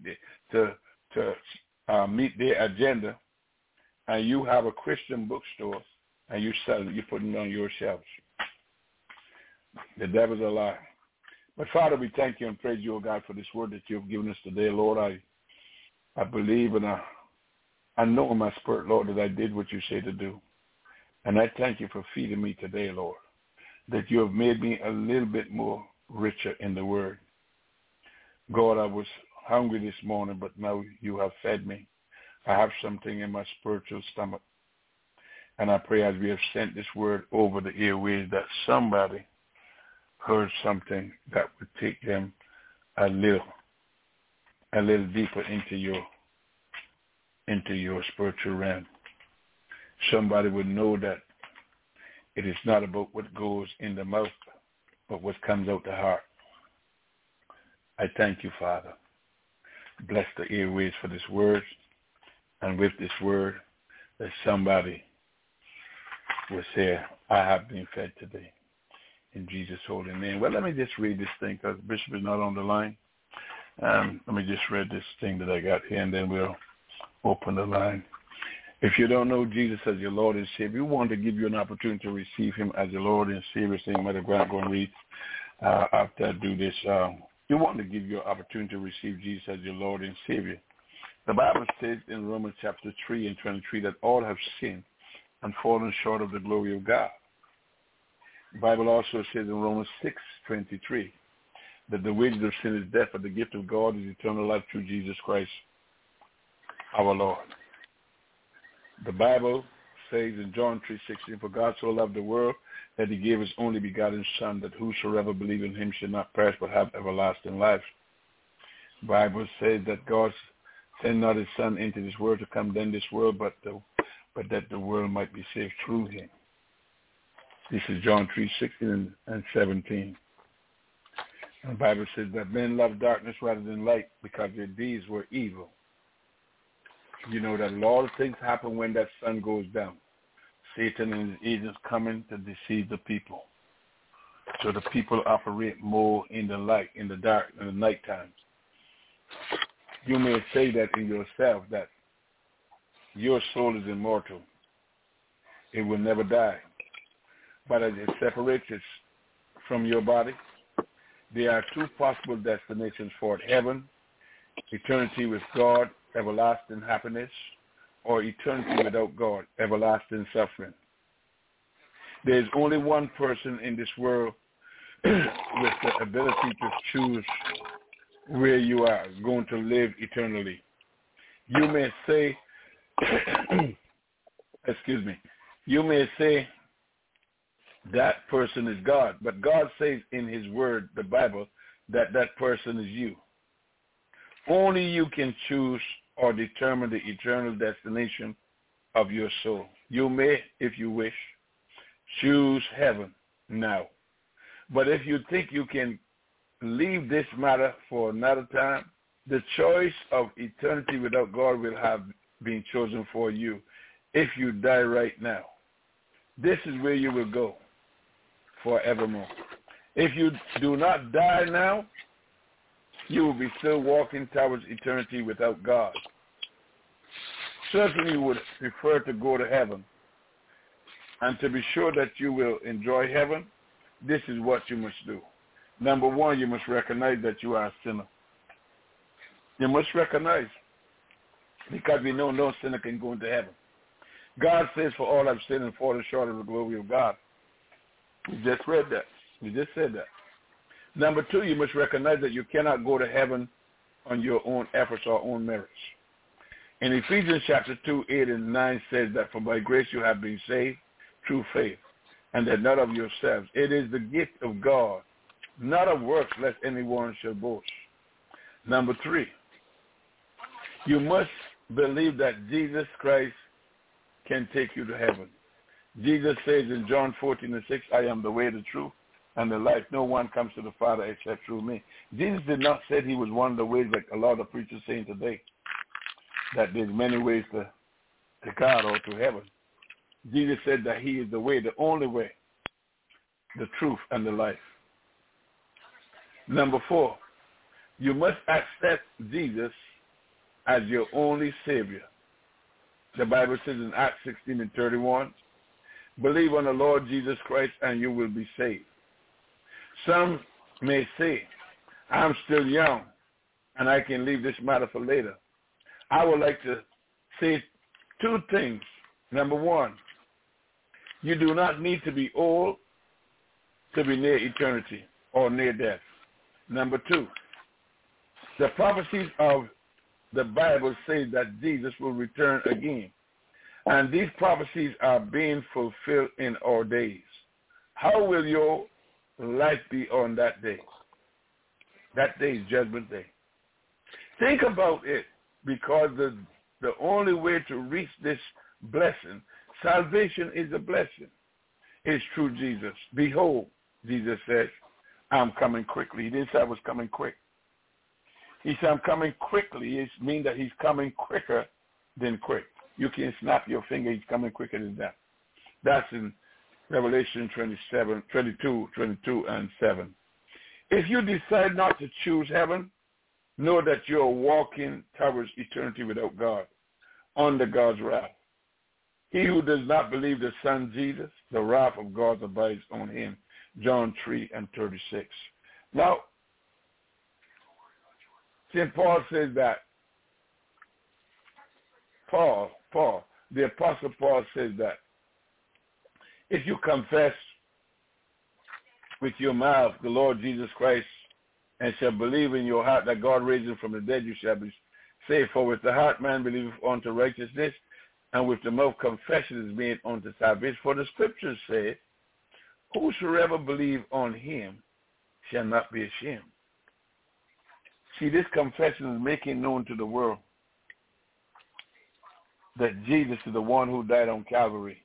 meet their agenda. And you have a Christian bookstore, and you're putting it on your shelves. The devil's a lie. But Father, we thank you and praise you, O God, for this word that you've given us today, Lord. I believe and I know in my spirit, Lord, that I did what you say to do. And I thank you for feeding me today, Lord, that you have made me a little bit more richer in the word. God, I was hungry this morning, but now you have fed me. I have something in my spiritual stomach. And I pray as we have sent this word over the airways that somebody heard something that would take them a little deeper into your spiritual realm. Somebody would know that it is not about what goes in the mouth, but what comes out the heart. I thank you, Father. Bless the airways for this word. And with this word, that somebody will say, I have been fed today. In Jesus' holy name. Well, let me just read this thing, because Bishop is not on the line. Let me just read this thing that I got here, and then we'll open the line. If you don't know Jesus as your Lord and Savior, we want to give you an opportunity to receive him as your Lord and Savior. Saying, Mother Grant, go and read after I do this. We want to give you an opportunity to receive Jesus as your Lord and Savior. The Bible says in Romans chapter 3 and 23 that all have sinned and fallen short of the glory of God. The Bible also says in Romans 6:23 that the wages of sin is death, but the gift of God is eternal life through Jesus Christ, our Lord. The Bible says in John 3:16, for God so loved the world that he gave his only begotten Son, that whosoever believe in him should not perish but have everlasting life. The Bible says that God sent not his Son into this world to condemn this world, but that the world might be saved through him. This is John 3:16 and 17. And the Bible says that men love darkness rather than light because their deeds were evil. You know that a lot of things happen when that sun goes down. Satan and his agents coming to deceive the people. So the people operate more in the light, in the dark, in the night times. You may say that in yourself, that your soul is immortal. It will never die. But as it separates from your body, there are two possible destinations for it: heaven, eternity with God, everlasting happiness, or eternity without God, everlasting suffering. There's only one person in this world with the ability to choose where you are going to live eternally. You may say, you may say that person is God, but God says in his word, the Bible, that that person is you. Only you can choose or determine the eternal destination of your soul. You may, if you wish, choose heaven now. But if you think you can leave this matter for another time, the choice of eternity without God will have been chosen for you if you die right now. This is where you will go forevermore. If you do not die now, you will be still walking towards eternity without God. Certainly you would prefer to go to heaven. And to be sure that you will enjoy heaven, this is what you must do. Number one, you must recognize that you are a sinner. You must recognize, because we know no sinner can go into heaven. God says, for all have sinned and fallen short of the glory of God. We just read that. We just said that. Number two, you must recognize that you cannot go to heaven on your own efforts or own merits. In Ephesians chapter 2:8-9 says that for by grace you have been saved through faith, and that not of yourselves. It is the gift of God, not of works, lest anyone should boast. Number three, you must believe that Jesus Christ can take you to heaven. Jesus says in John 14:6, I am the way, the truth, and the life. No one comes to the Father except through me. Jesus did not say he was one of the ways like a lot of preachers saying today, that there's many ways to God or to heaven. Jesus said that he is the way, the only way, the truth, and the life. Number four, you must accept Jesus as your only Savior. The Bible says in Acts 16:31, believe on the Lord Jesus Christ and you will be saved. Some may say, I'm still young and I can leave this matter for later. I would like to say two things. Number one, you do not need to be old to be near eternity or near death. Number two, the prophecies of the Bible say that Jesus will return again. And these prophecies are being fulfilled in our days. How will your life be on that day? That day is Judgment Day. Think about it, because the only way to reach this blessing, salvation is a blessing, is through Jesus. Behold, Jesus says, I'm coming quickly. He didn't say I was coming quick. He said, I'm coming quickly. It means that he's coming quicker than quick. You can snap your finger, he's coming quicker than that. That's in Revelation 22:7. If you decide not to choose heaven, know that you're walking towards eternity without God, under God's wrath. He who does not believe the Son Jesus, the wrath of God abides on him. John 3:36. Now, St. Paul says that, the Apostle Paul says that if you confess with your mouth the Lord Jesus Christ and shall believe in your heart that God raised him from the dead, you shall be saved. For with the heart man believeth unto righteousness, and with the mouth confession is made unto salvation. For the scriptures say, whosoever believe on him shall not be ashamed. See, this confession is making known to the world that Jesus is the one who died on Calvary.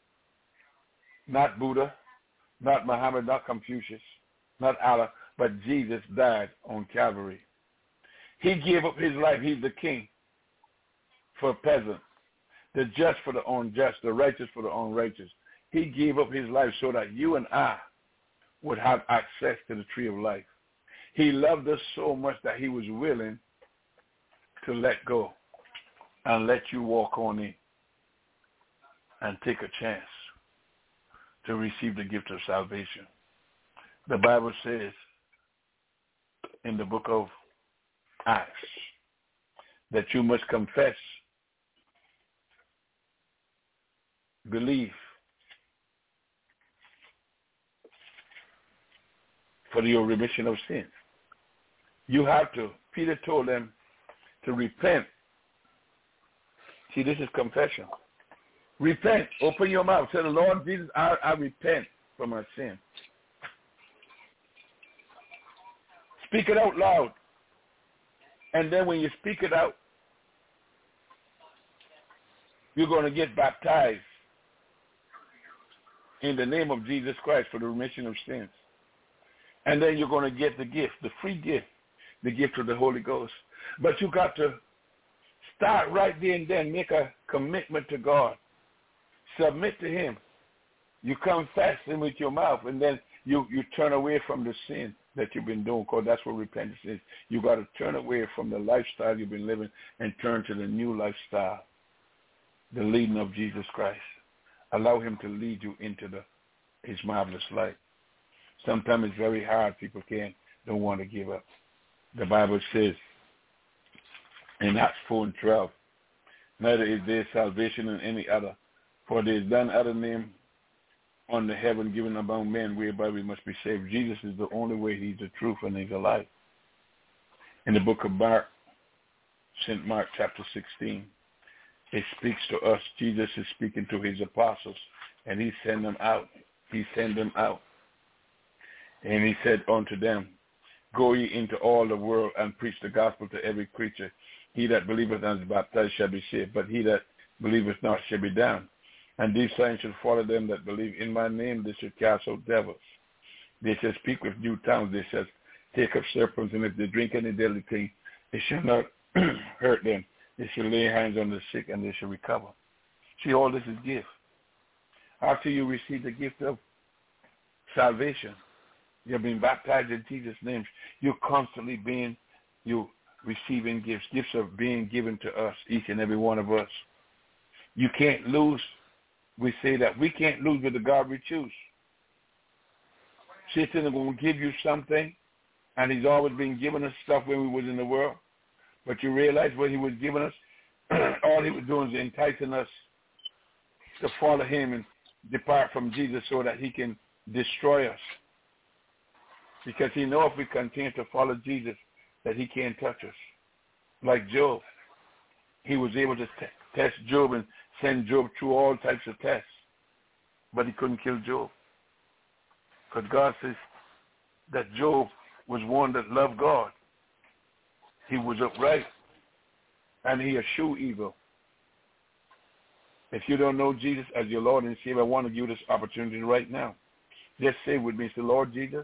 Not Buddha, not Muhammad, not Confucius, not Allah, but Jesus died on Calvary. He gave up his life. He's the king for a peasant, the just for the unjust, the righteous for the unrighteous. He gave up his life so that you and I would have access to the tree of life. He loved us so much that he was willing to let go and let you walk on in and take a chance to receive the gift of salvation. The Bible says in the book of Acts that you must confess, believe for your remission of sins. You have to. Peter told them to repent. See, this is confession. Repent. Open your mouth. Say, the Lord Jesus, I repent for my sin. Speak it out loud. And then when you speak it out, you're going to get baptized in the name of Jesus Christ for the remission of sins. And then you're going to get the gift, the free gift, the gift of the Holy Ghost. But you got to start right there and then. Make a commitment to God. Submit to him. You confess him with your mouth, and then you turn away from the sin that you've been doing, because that's what repentance is. You got to turn away from the lifestyle you've been living and turn to the new lifestyle, the leading of Jesus Christ. Allow him to lead you into his marvelous light. Sometimes it's very hard. People don't want to give up. The Bible says in Acts 4:12, neither is there salvation in any other, for there is none other name under heaven given among men whereby we must be saved. Jesus is the only way. He's the truth and he's the life. In the book of Mark, St. Mark chapter 16, it speaks to us. Jesus is speaking to his apostles, and he sent them out. He sent them out. And he said unto them, go ye into all the world and preach the gospel to every creature. He that believeth and is baptized shall be saved, but he that believeth not shall be damned. And these signs shall follow them that believe. In my name they shall cast out devils. They shall speak with new tongues. They shall take up serpents, and if they drink any deadly thing, it shall not hurt them. They shall lay hands on the sick, and they shall recover. See, all this is gift. After you receive the gift of salvation, you've been baptized in Jesus' name. You're constantly receiving gifts. Gifts are being given to us, each and every one of us. You can't lose. We say that we can't lose with the God we choose. Satan is going to give you something, and he's always been giving us stuff when we was in the world. But you realize what he was giving us, all he was doing is enticing us to follow him and depart from Jesus so that he can destroy us. Because he knows if we continue to follow Jesus, that he can't touch us. Like Job. He was able to test Job and send Job through all types of tests. But he couldn't kill Job. Because God says that Job was one that loved God. He was upright. And he eschewed evil. If you don't know Jesus as your Lord and Savior, I want to give you this opportunity right now. Just say with me, say, Lord Jesus,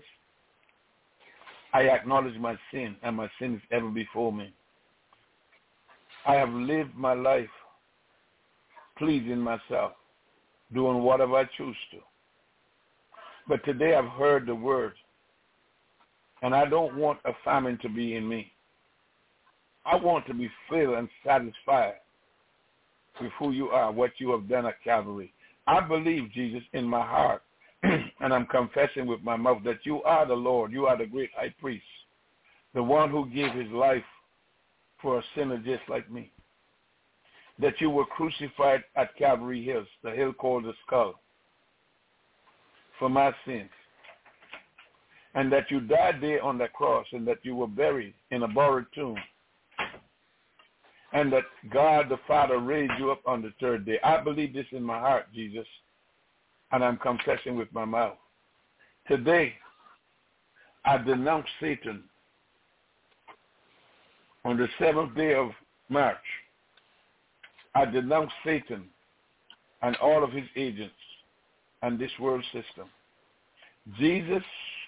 I acknowledge my sin, and my sin is ever before me. I have lived my life pleasing myself, doing whatever I choose to. But today I've heard the word, and I don't want a famine to be in me. I want to be filled and satisfied with who you are, what you have done at Calvary. I believe, Jesus, in my heart, and I'm confessing with my mouth that you are the Lord. You are the great high priest, the one who gave his life for a sinner just like me. That you were crucified at Calvary Hills, the hill called the Skull, for my sins. and that you died there on the cross, and that you were buried in a borrowed tomb, and that God the Father raised you up on the third day. I believe this in my heart, Jesus, and I'm confessing with my mouth. Today, I denounce Satan on the 7th day of March. I denounce Satan and all of his agents and this world system. Jesus,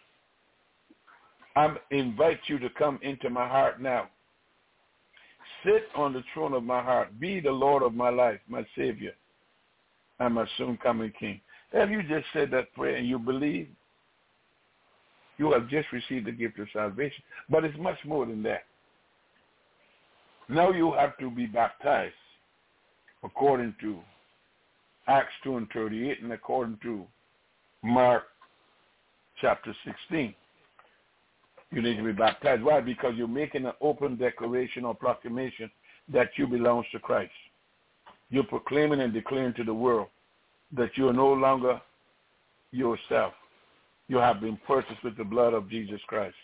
I invite you to come into my heart now. Sit on the throne of my heart. Be the Lord of my life, my Savior, and my soon-coming King. Have you just said that prayer and you believe? You have just received the gift of salvation. But it's much more than that. Now you have to be baptized according to Acts 2:38 and according to Mark chapter 16. You need to be baptized. Why? Because you're making an open declaration or proclamation that you belong to Christ. You're proclaiming and declaring to the world that you are no longer yourself. You have been purchased with the blood of Jesus Christ.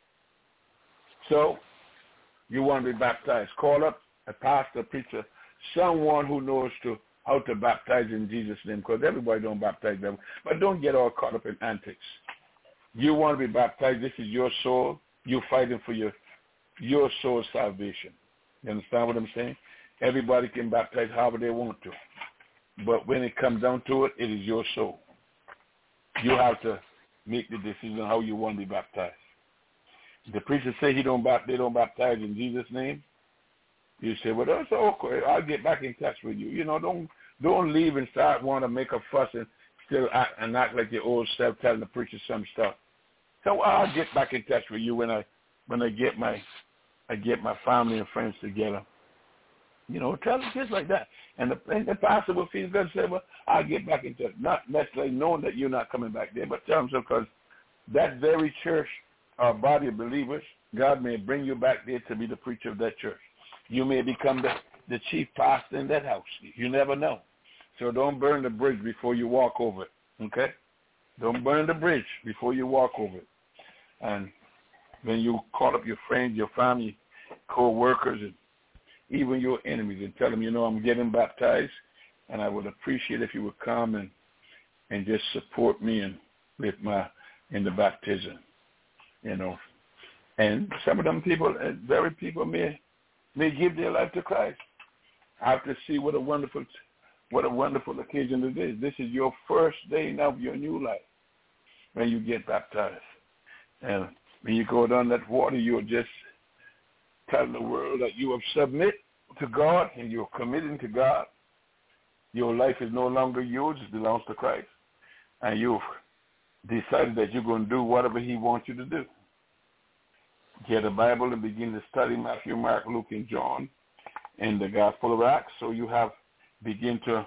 So, you want to be baptized. Call up a pastor, preacher, someone who knows how to baptize in Jesus' name, because everybody don't baptize them. But don't get all caught up in antics. You want to be baptized. This is your soul. You're fighting for your soul's salvation. You understand what I'm saying? Everybody can baptize however they want to. But when it comes down to it, it is your soul. You have to make the decision how you want to be baptized. The preacher say they don't baptize in Jesus' name. You say, well, that's okay. I'll get back in touch with you. You know, don't leave and start wanting to make a fuss and still act like your old self, telling the preacher some stuff. So I'll get back in touch with you when I get my family and friends together. You know, tell them just like that. And the pastor will feel good and say, well, I'll get back in touch. Not necessarily knowing that you're not coming back there, but tell them so, because that very church or body of believers, God may bring you back there to be the preacher of that church. You may become the chief pastor in that house. You never know. So don't burn the bridge before you walk over it, okay? Don't burn the bridge before you walk over it. And when you call up your friends, your family, co-workers, and even your enemies, and tell them, you know, I'm getting baptized, and I would appreciate if you would come and just support me in the baptism, you know. And some of them people, very people may give their life to Christ. I have to see what a wonderful occasion it is. This is your first day now of your new life when you get baptized. And when you go down that water, you're just telling the world that you have submit to God and you're committing to God. Your life is no longer yours. It belongs to Christ. And you've decided that you're going to do whatever he wants you to do. Get a Bible and begin to study Matthew, Mark, Luke, and John in the Gospel of Acts, so you begin to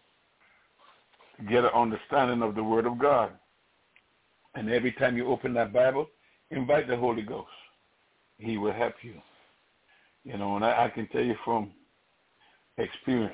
get an understanding of the Word of God. And every time you open that Bible, invite the Holy Ghost. He will help you. You know, and I can tell you from experience,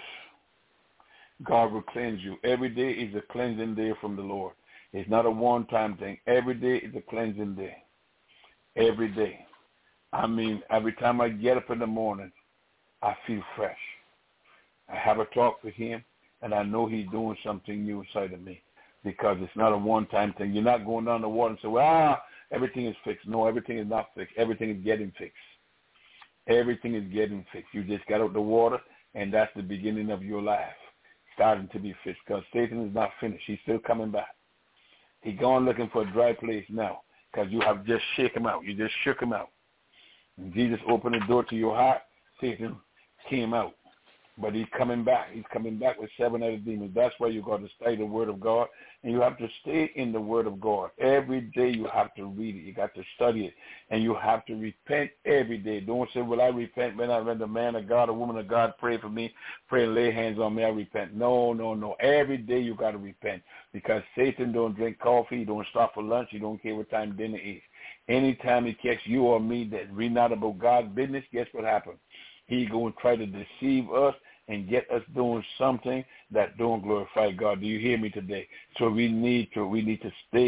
God will cleanse you. Every day is a cleansing day from the Lord. It's not a one-time thing. Every day is a cleansing day. Every day. I mean, every time I get up in the morning, I feel fresh. I have a talk with him, and I know he's doing something new inside of me, because it's not a one-time thing. You're not going down the water and say, well, everything is fixed. No, everything is not fixed. Everything is getting fixed. Everything is getting fixed. You just got out the water, and that's the beginning of your life, starting to be fixed, because Satan is not finished. He's still coming back. He's going looking for a dry place now, because you have just shaken him out. You just shook him out. And Jesus opened the door to your heart. Satan came out. But he's coming back. He's coming back with 7 other demons. That's why you got to study the Word of God. And you have to stay in the Word of God. Every day you have to read it. You got to study it. And you have to repent every day. Don't say, well, I repent when the man of God or woman of God pray for me, pray and lay hands on me, I repent. No. Every day you got to repent, because Satan don't drink coffee. He don't stop for lunch. He don't care what time dinner is. Anytime he catch you or me that read not about God's business, guess what happens? He going to try to deceive us and get us doing something that don't glorify God. Do you hear me today? So we need to stay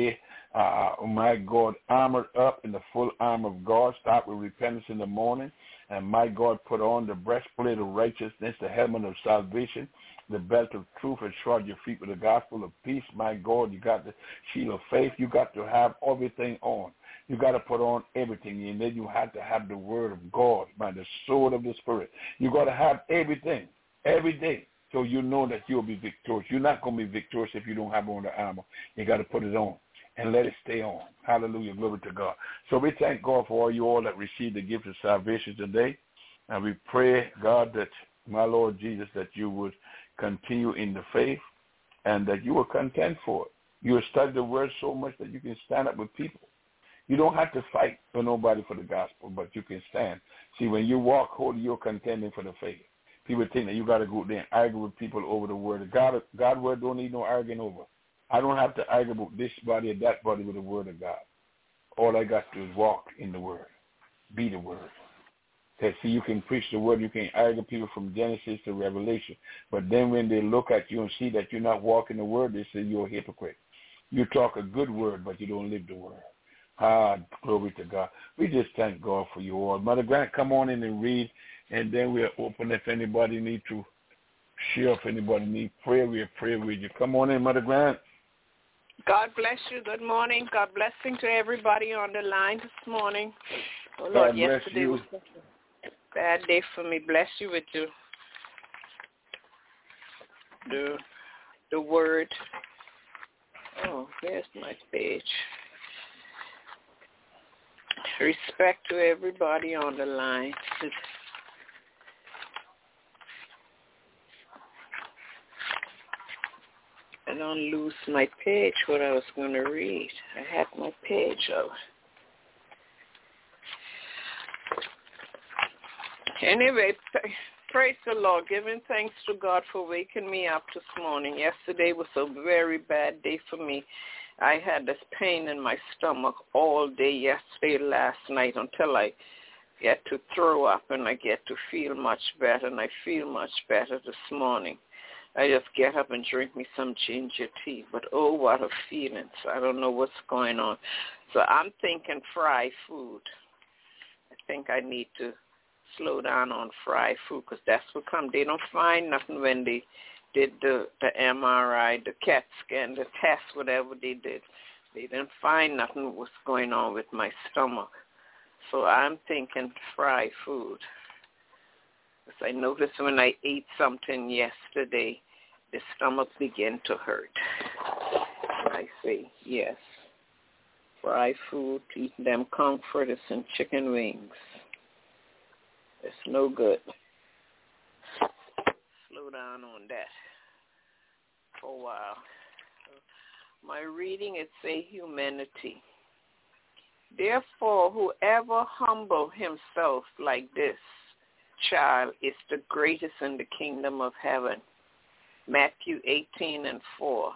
my God, armored up in the full armor of God. Start with repentance in the morning. And my God, put on the breastplate of righteousness, the helmet of salvation, the belt of truth, and shod your feet with the gospel of peace. My God, you got the shield of faith. You got to have everything on. You got to put on everything. And then you have to have the word of God by the sword of the Spirit. You got to have everything every day so you know that you'll be victorious. You're not going to be victorious if you don't have on the armor. You got to put it on and let it stay on. Hallelujah. Glory to God. So we thank God for all you all that received the gift of salvation today. And we pray, God, that, my Lord Jesus, that you would continue in the faith and that you will contend for it. You will study the word so much that you can stand up with people. You don't have to fight for nobody for the gospel, but you can stand. See, when you walk holy, you're contending for the faith. People think that you got to go there and argue with people over the word. God word don't need no arguing over. I don't have to argue about this body or that body with the word of God. All I got to do is walk in the word, be the word. Because, see, you can preach the word, you can argue people from Genesis to Revelation. But then when they look at you and see that you're not walking the word, they say you're a hypocrite. You talk a good word, but you don't live the word. Glory to God. We just thank God for you all. Mother Grant, come on in and read, and then we'll open if anybody need to share, if anybody need prayer, we'll pray with you. Come on in, Mother Grant. God bless you. Good morning. God blessing to everybody on the line this morning. Oh, Lord, yesterday was a bad day for me. Bless you with the word. Oh, there's my page. Respect to everybody on the line. I don't lose my page, what I was going to read. I had my page out. Anyway, praise the Lord. Giving thanks to God for waking me up this morning. Yesterday was a very bad day for me. I had this pain in my stomach all day yesterday, last night, until I get to throw up and I get to feel much better, and I feel much better this morning. I just get up and drink me some ginger tea, but oh, what a feeling. So I don't know what's going on. So I'm thinking fried food. I think I need to slow down on fried food because that's what come. They don't find nothing when they did the MRI, the CAT scan, the test, whatever they did. They didn't find nothing was going on with my stomach. So I'm thinking fried food. Because I noticed when I ate something yesterday, the stomach began to hurt. I say, yes, fried food, eating them comforters and chicken wings. It's no good. Slow down on that for a while. My reading, it say humanity. Therefore, whoever humble himself like this child is the greatest in the kingdom of heaven. Matthew 18:4.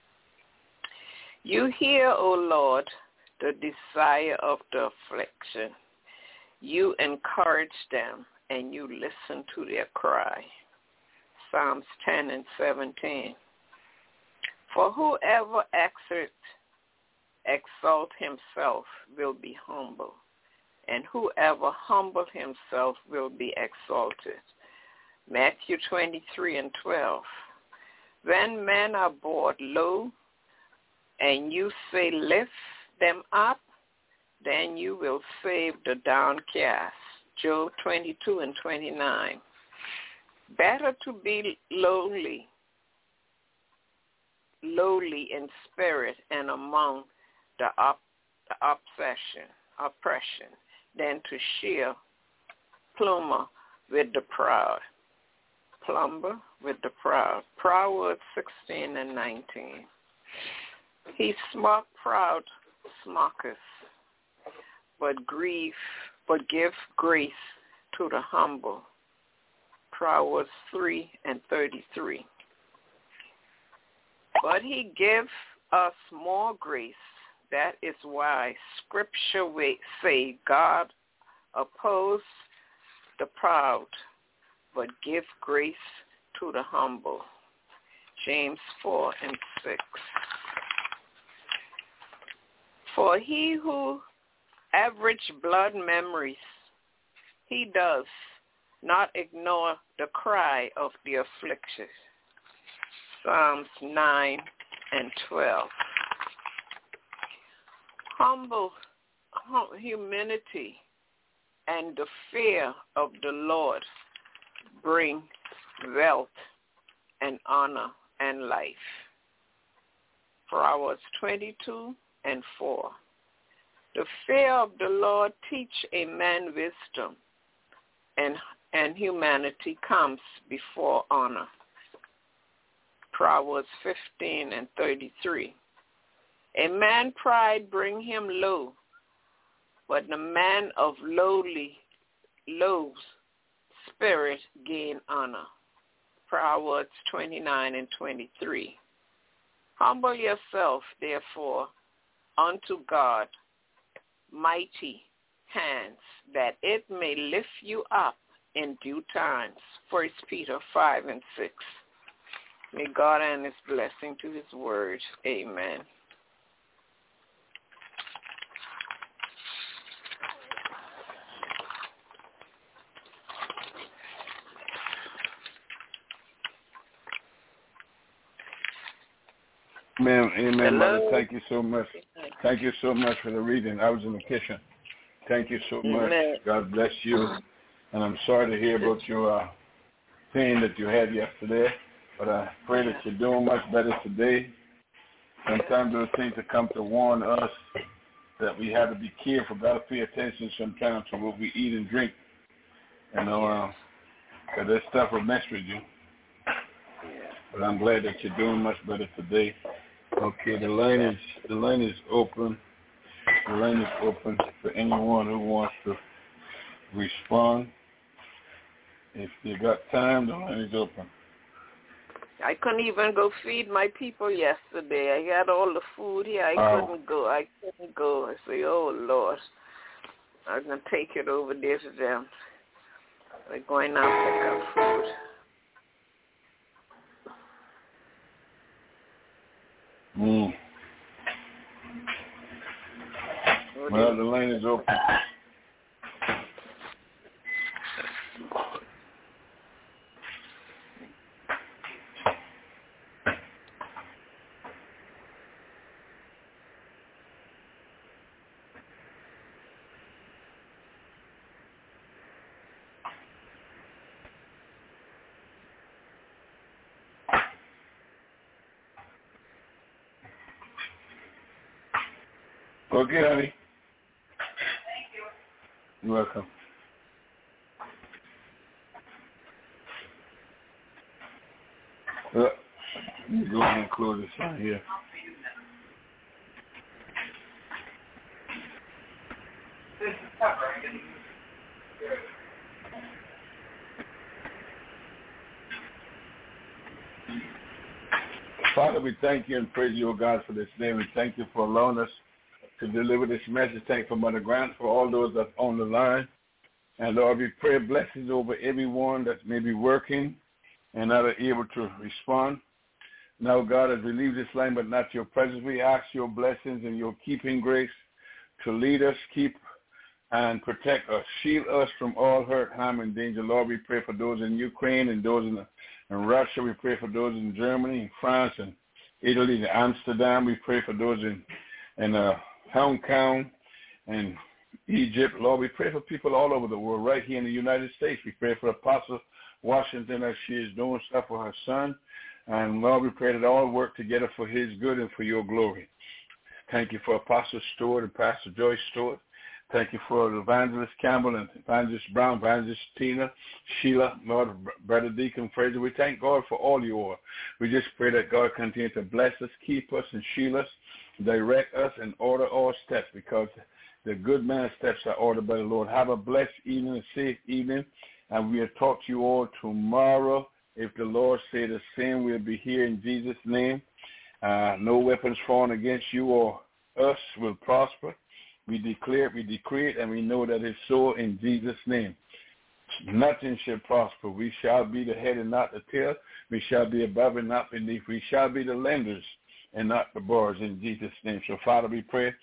You hear, O Lord, the desire of the affliction. You encourage them and you listen to their cry. Psalms 10:17. For whoever exalt himself will be humble, and whoever humble himself will be exalted. Matthew 23:12. When men are brought low, and you say, lift them up, then you will save the downcast. Job 22:29. Better to be lowly in spirit and among the oppression, than to share plumber with the proud. Proverbs 16:19. He proud smocketh, but give grace to the humble. Proverbs 3:33. But he gives us more grace. That is why Scripture say God oppose the proud, but give grace to the humble. James 4:6. For he who average blood memories, he does not ignore the cry of the afflicted. Psalms 9 and 12. Humble humility and the fear of the Lord bring wealth and honor and life. Proverbs 22 and 4. The fear of the Lord teach a man wisdom, and humanity comes before honor. Proverbs 15 and 33. A man pride bring him low, but the man of low spirit gain honor. Proverbs 29 and 23. Humble yourself, therefore, unto God, mighty hands, that it may lift you up in due times. 1 Peter 5 and 6. May God add his blessing to his word. Amen. Amen, Mother. Thank you so much. Thank you so much for the reading. I was in the kitchen. Thank you so much. God bless you. And I'm sorry to hear about your pain that you had yesterday, but I pray that you're doing much better today. Sometimes those things that come to warn us that we have to be careful, got to pay attention sometimes to what we eat and drink. You know, because that stuff will mess with you. But I'm glad that you're doing much better today. Okay, the line is open. The line is open for anyone who wants to respond. If you got time, the line is open. I couldn't even go feed my people yesterday. I had all the food here. I couldn't go. I say, oh, Lord, I'm going to take it over there to them. We're going out to pick up food. Well, the line is open. Okay, honey. Thank you. You're welcome. Let me go ahead and close this on here. Father, we thank you and praise you, O God, for this day. We thank you for allowing us to deliver this message. Thank you for Mother Grant, for all those that's on the line. And Lord, we pray blessings over everyone that may be working and not able to respond. Now, God, as we leave this line but not your presence, we ask your blessings and your keeping grace to lead us, keep and protect us, shield us from all hurt, harm, and danger. Lord, we pray for those in Ukraine and those in Russia. We pray for those in Germany, and France, and Italy, and Amsterdam. We pray for those in Hong Kong and Egypt. Lord, we pray for people all over the world, right here in the United States. We pray for Apostle Washington as she is doing stuff for her son. And Lord, we pray that all work together for his good and for your glory. Thank you for Apostle Stewart and Pastor Joyce Stewart. Thank you for Evangelist Campbell and Evangelist Brown, Evangelist Tina, Sheila, Lord, Brother Deacon Fraser. We thank God for all you are. We just pray that God continue to bless us, keep us, and shield us, direct us, and order all steps, because the good man's steps are ordered by the Lord. Have a blessed evening, a safe evening, and we'll talk to you all tomorrow. If the Lord say the same, we'll be here in Jesus' name. No weapons formed against you or us will prosper. We declare it, we decree it, and we know that it's so in Jesus' name. Nothing shall prosper. We shall be the head and not the tail. We shall be above and not beneath. We shall be the lenders and not the borrowers in Jesus' name. So, Father, we pray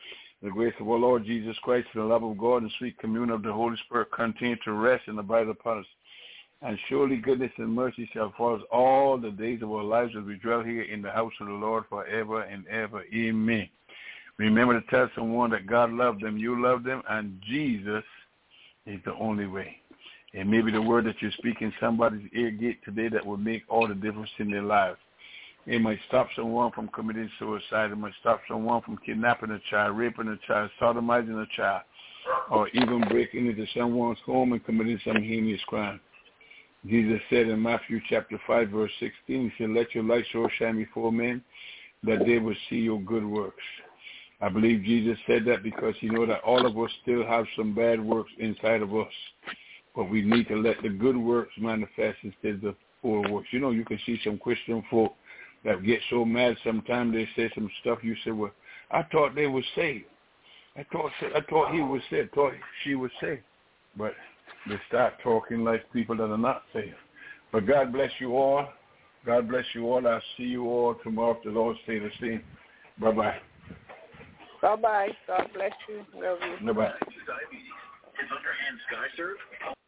The grace of our Lord Jesus Christ, the love of God, and sweet communion of the Holy Spirit continue to rest and abide upon us. And surely goodness and mercy shall follow us all the days of our lives as we dwell here in the house of the Lord forever and ever. Amen. Remember to tell someone that God loved them, you love them, and Jesus is the only way. And maybe the word that you speak in somebody's ear gate today that will make all the difference in their lives. It might stop someone from committing suicide. It might stop someone from kidnapping a child, raping a child, sodomizing a child, or even breaking into someone's home and committing some heinous crime. Jesus said in Matthew chapter 5, verse 16, he said, let your light so shine before men that they will see your good works. I believe Jesus said that because he knows that all of us still have some bad works inside of us. But we need to let the good works manifest instead of the poor works. You know, you can see some Christian folk that get so mad sometimes they say some stuff. You say, well, I thought they were saved. I thought he was saved. I thought she was saved. But they start talking like people that are not saved. But God bless you all. God bless you all. I'll see you all tomorrow if the Lord stay the same. Bye-bye. Bye-bye. God bless you. Love you. Bye-bye. Diabetes is under hand SkyServe.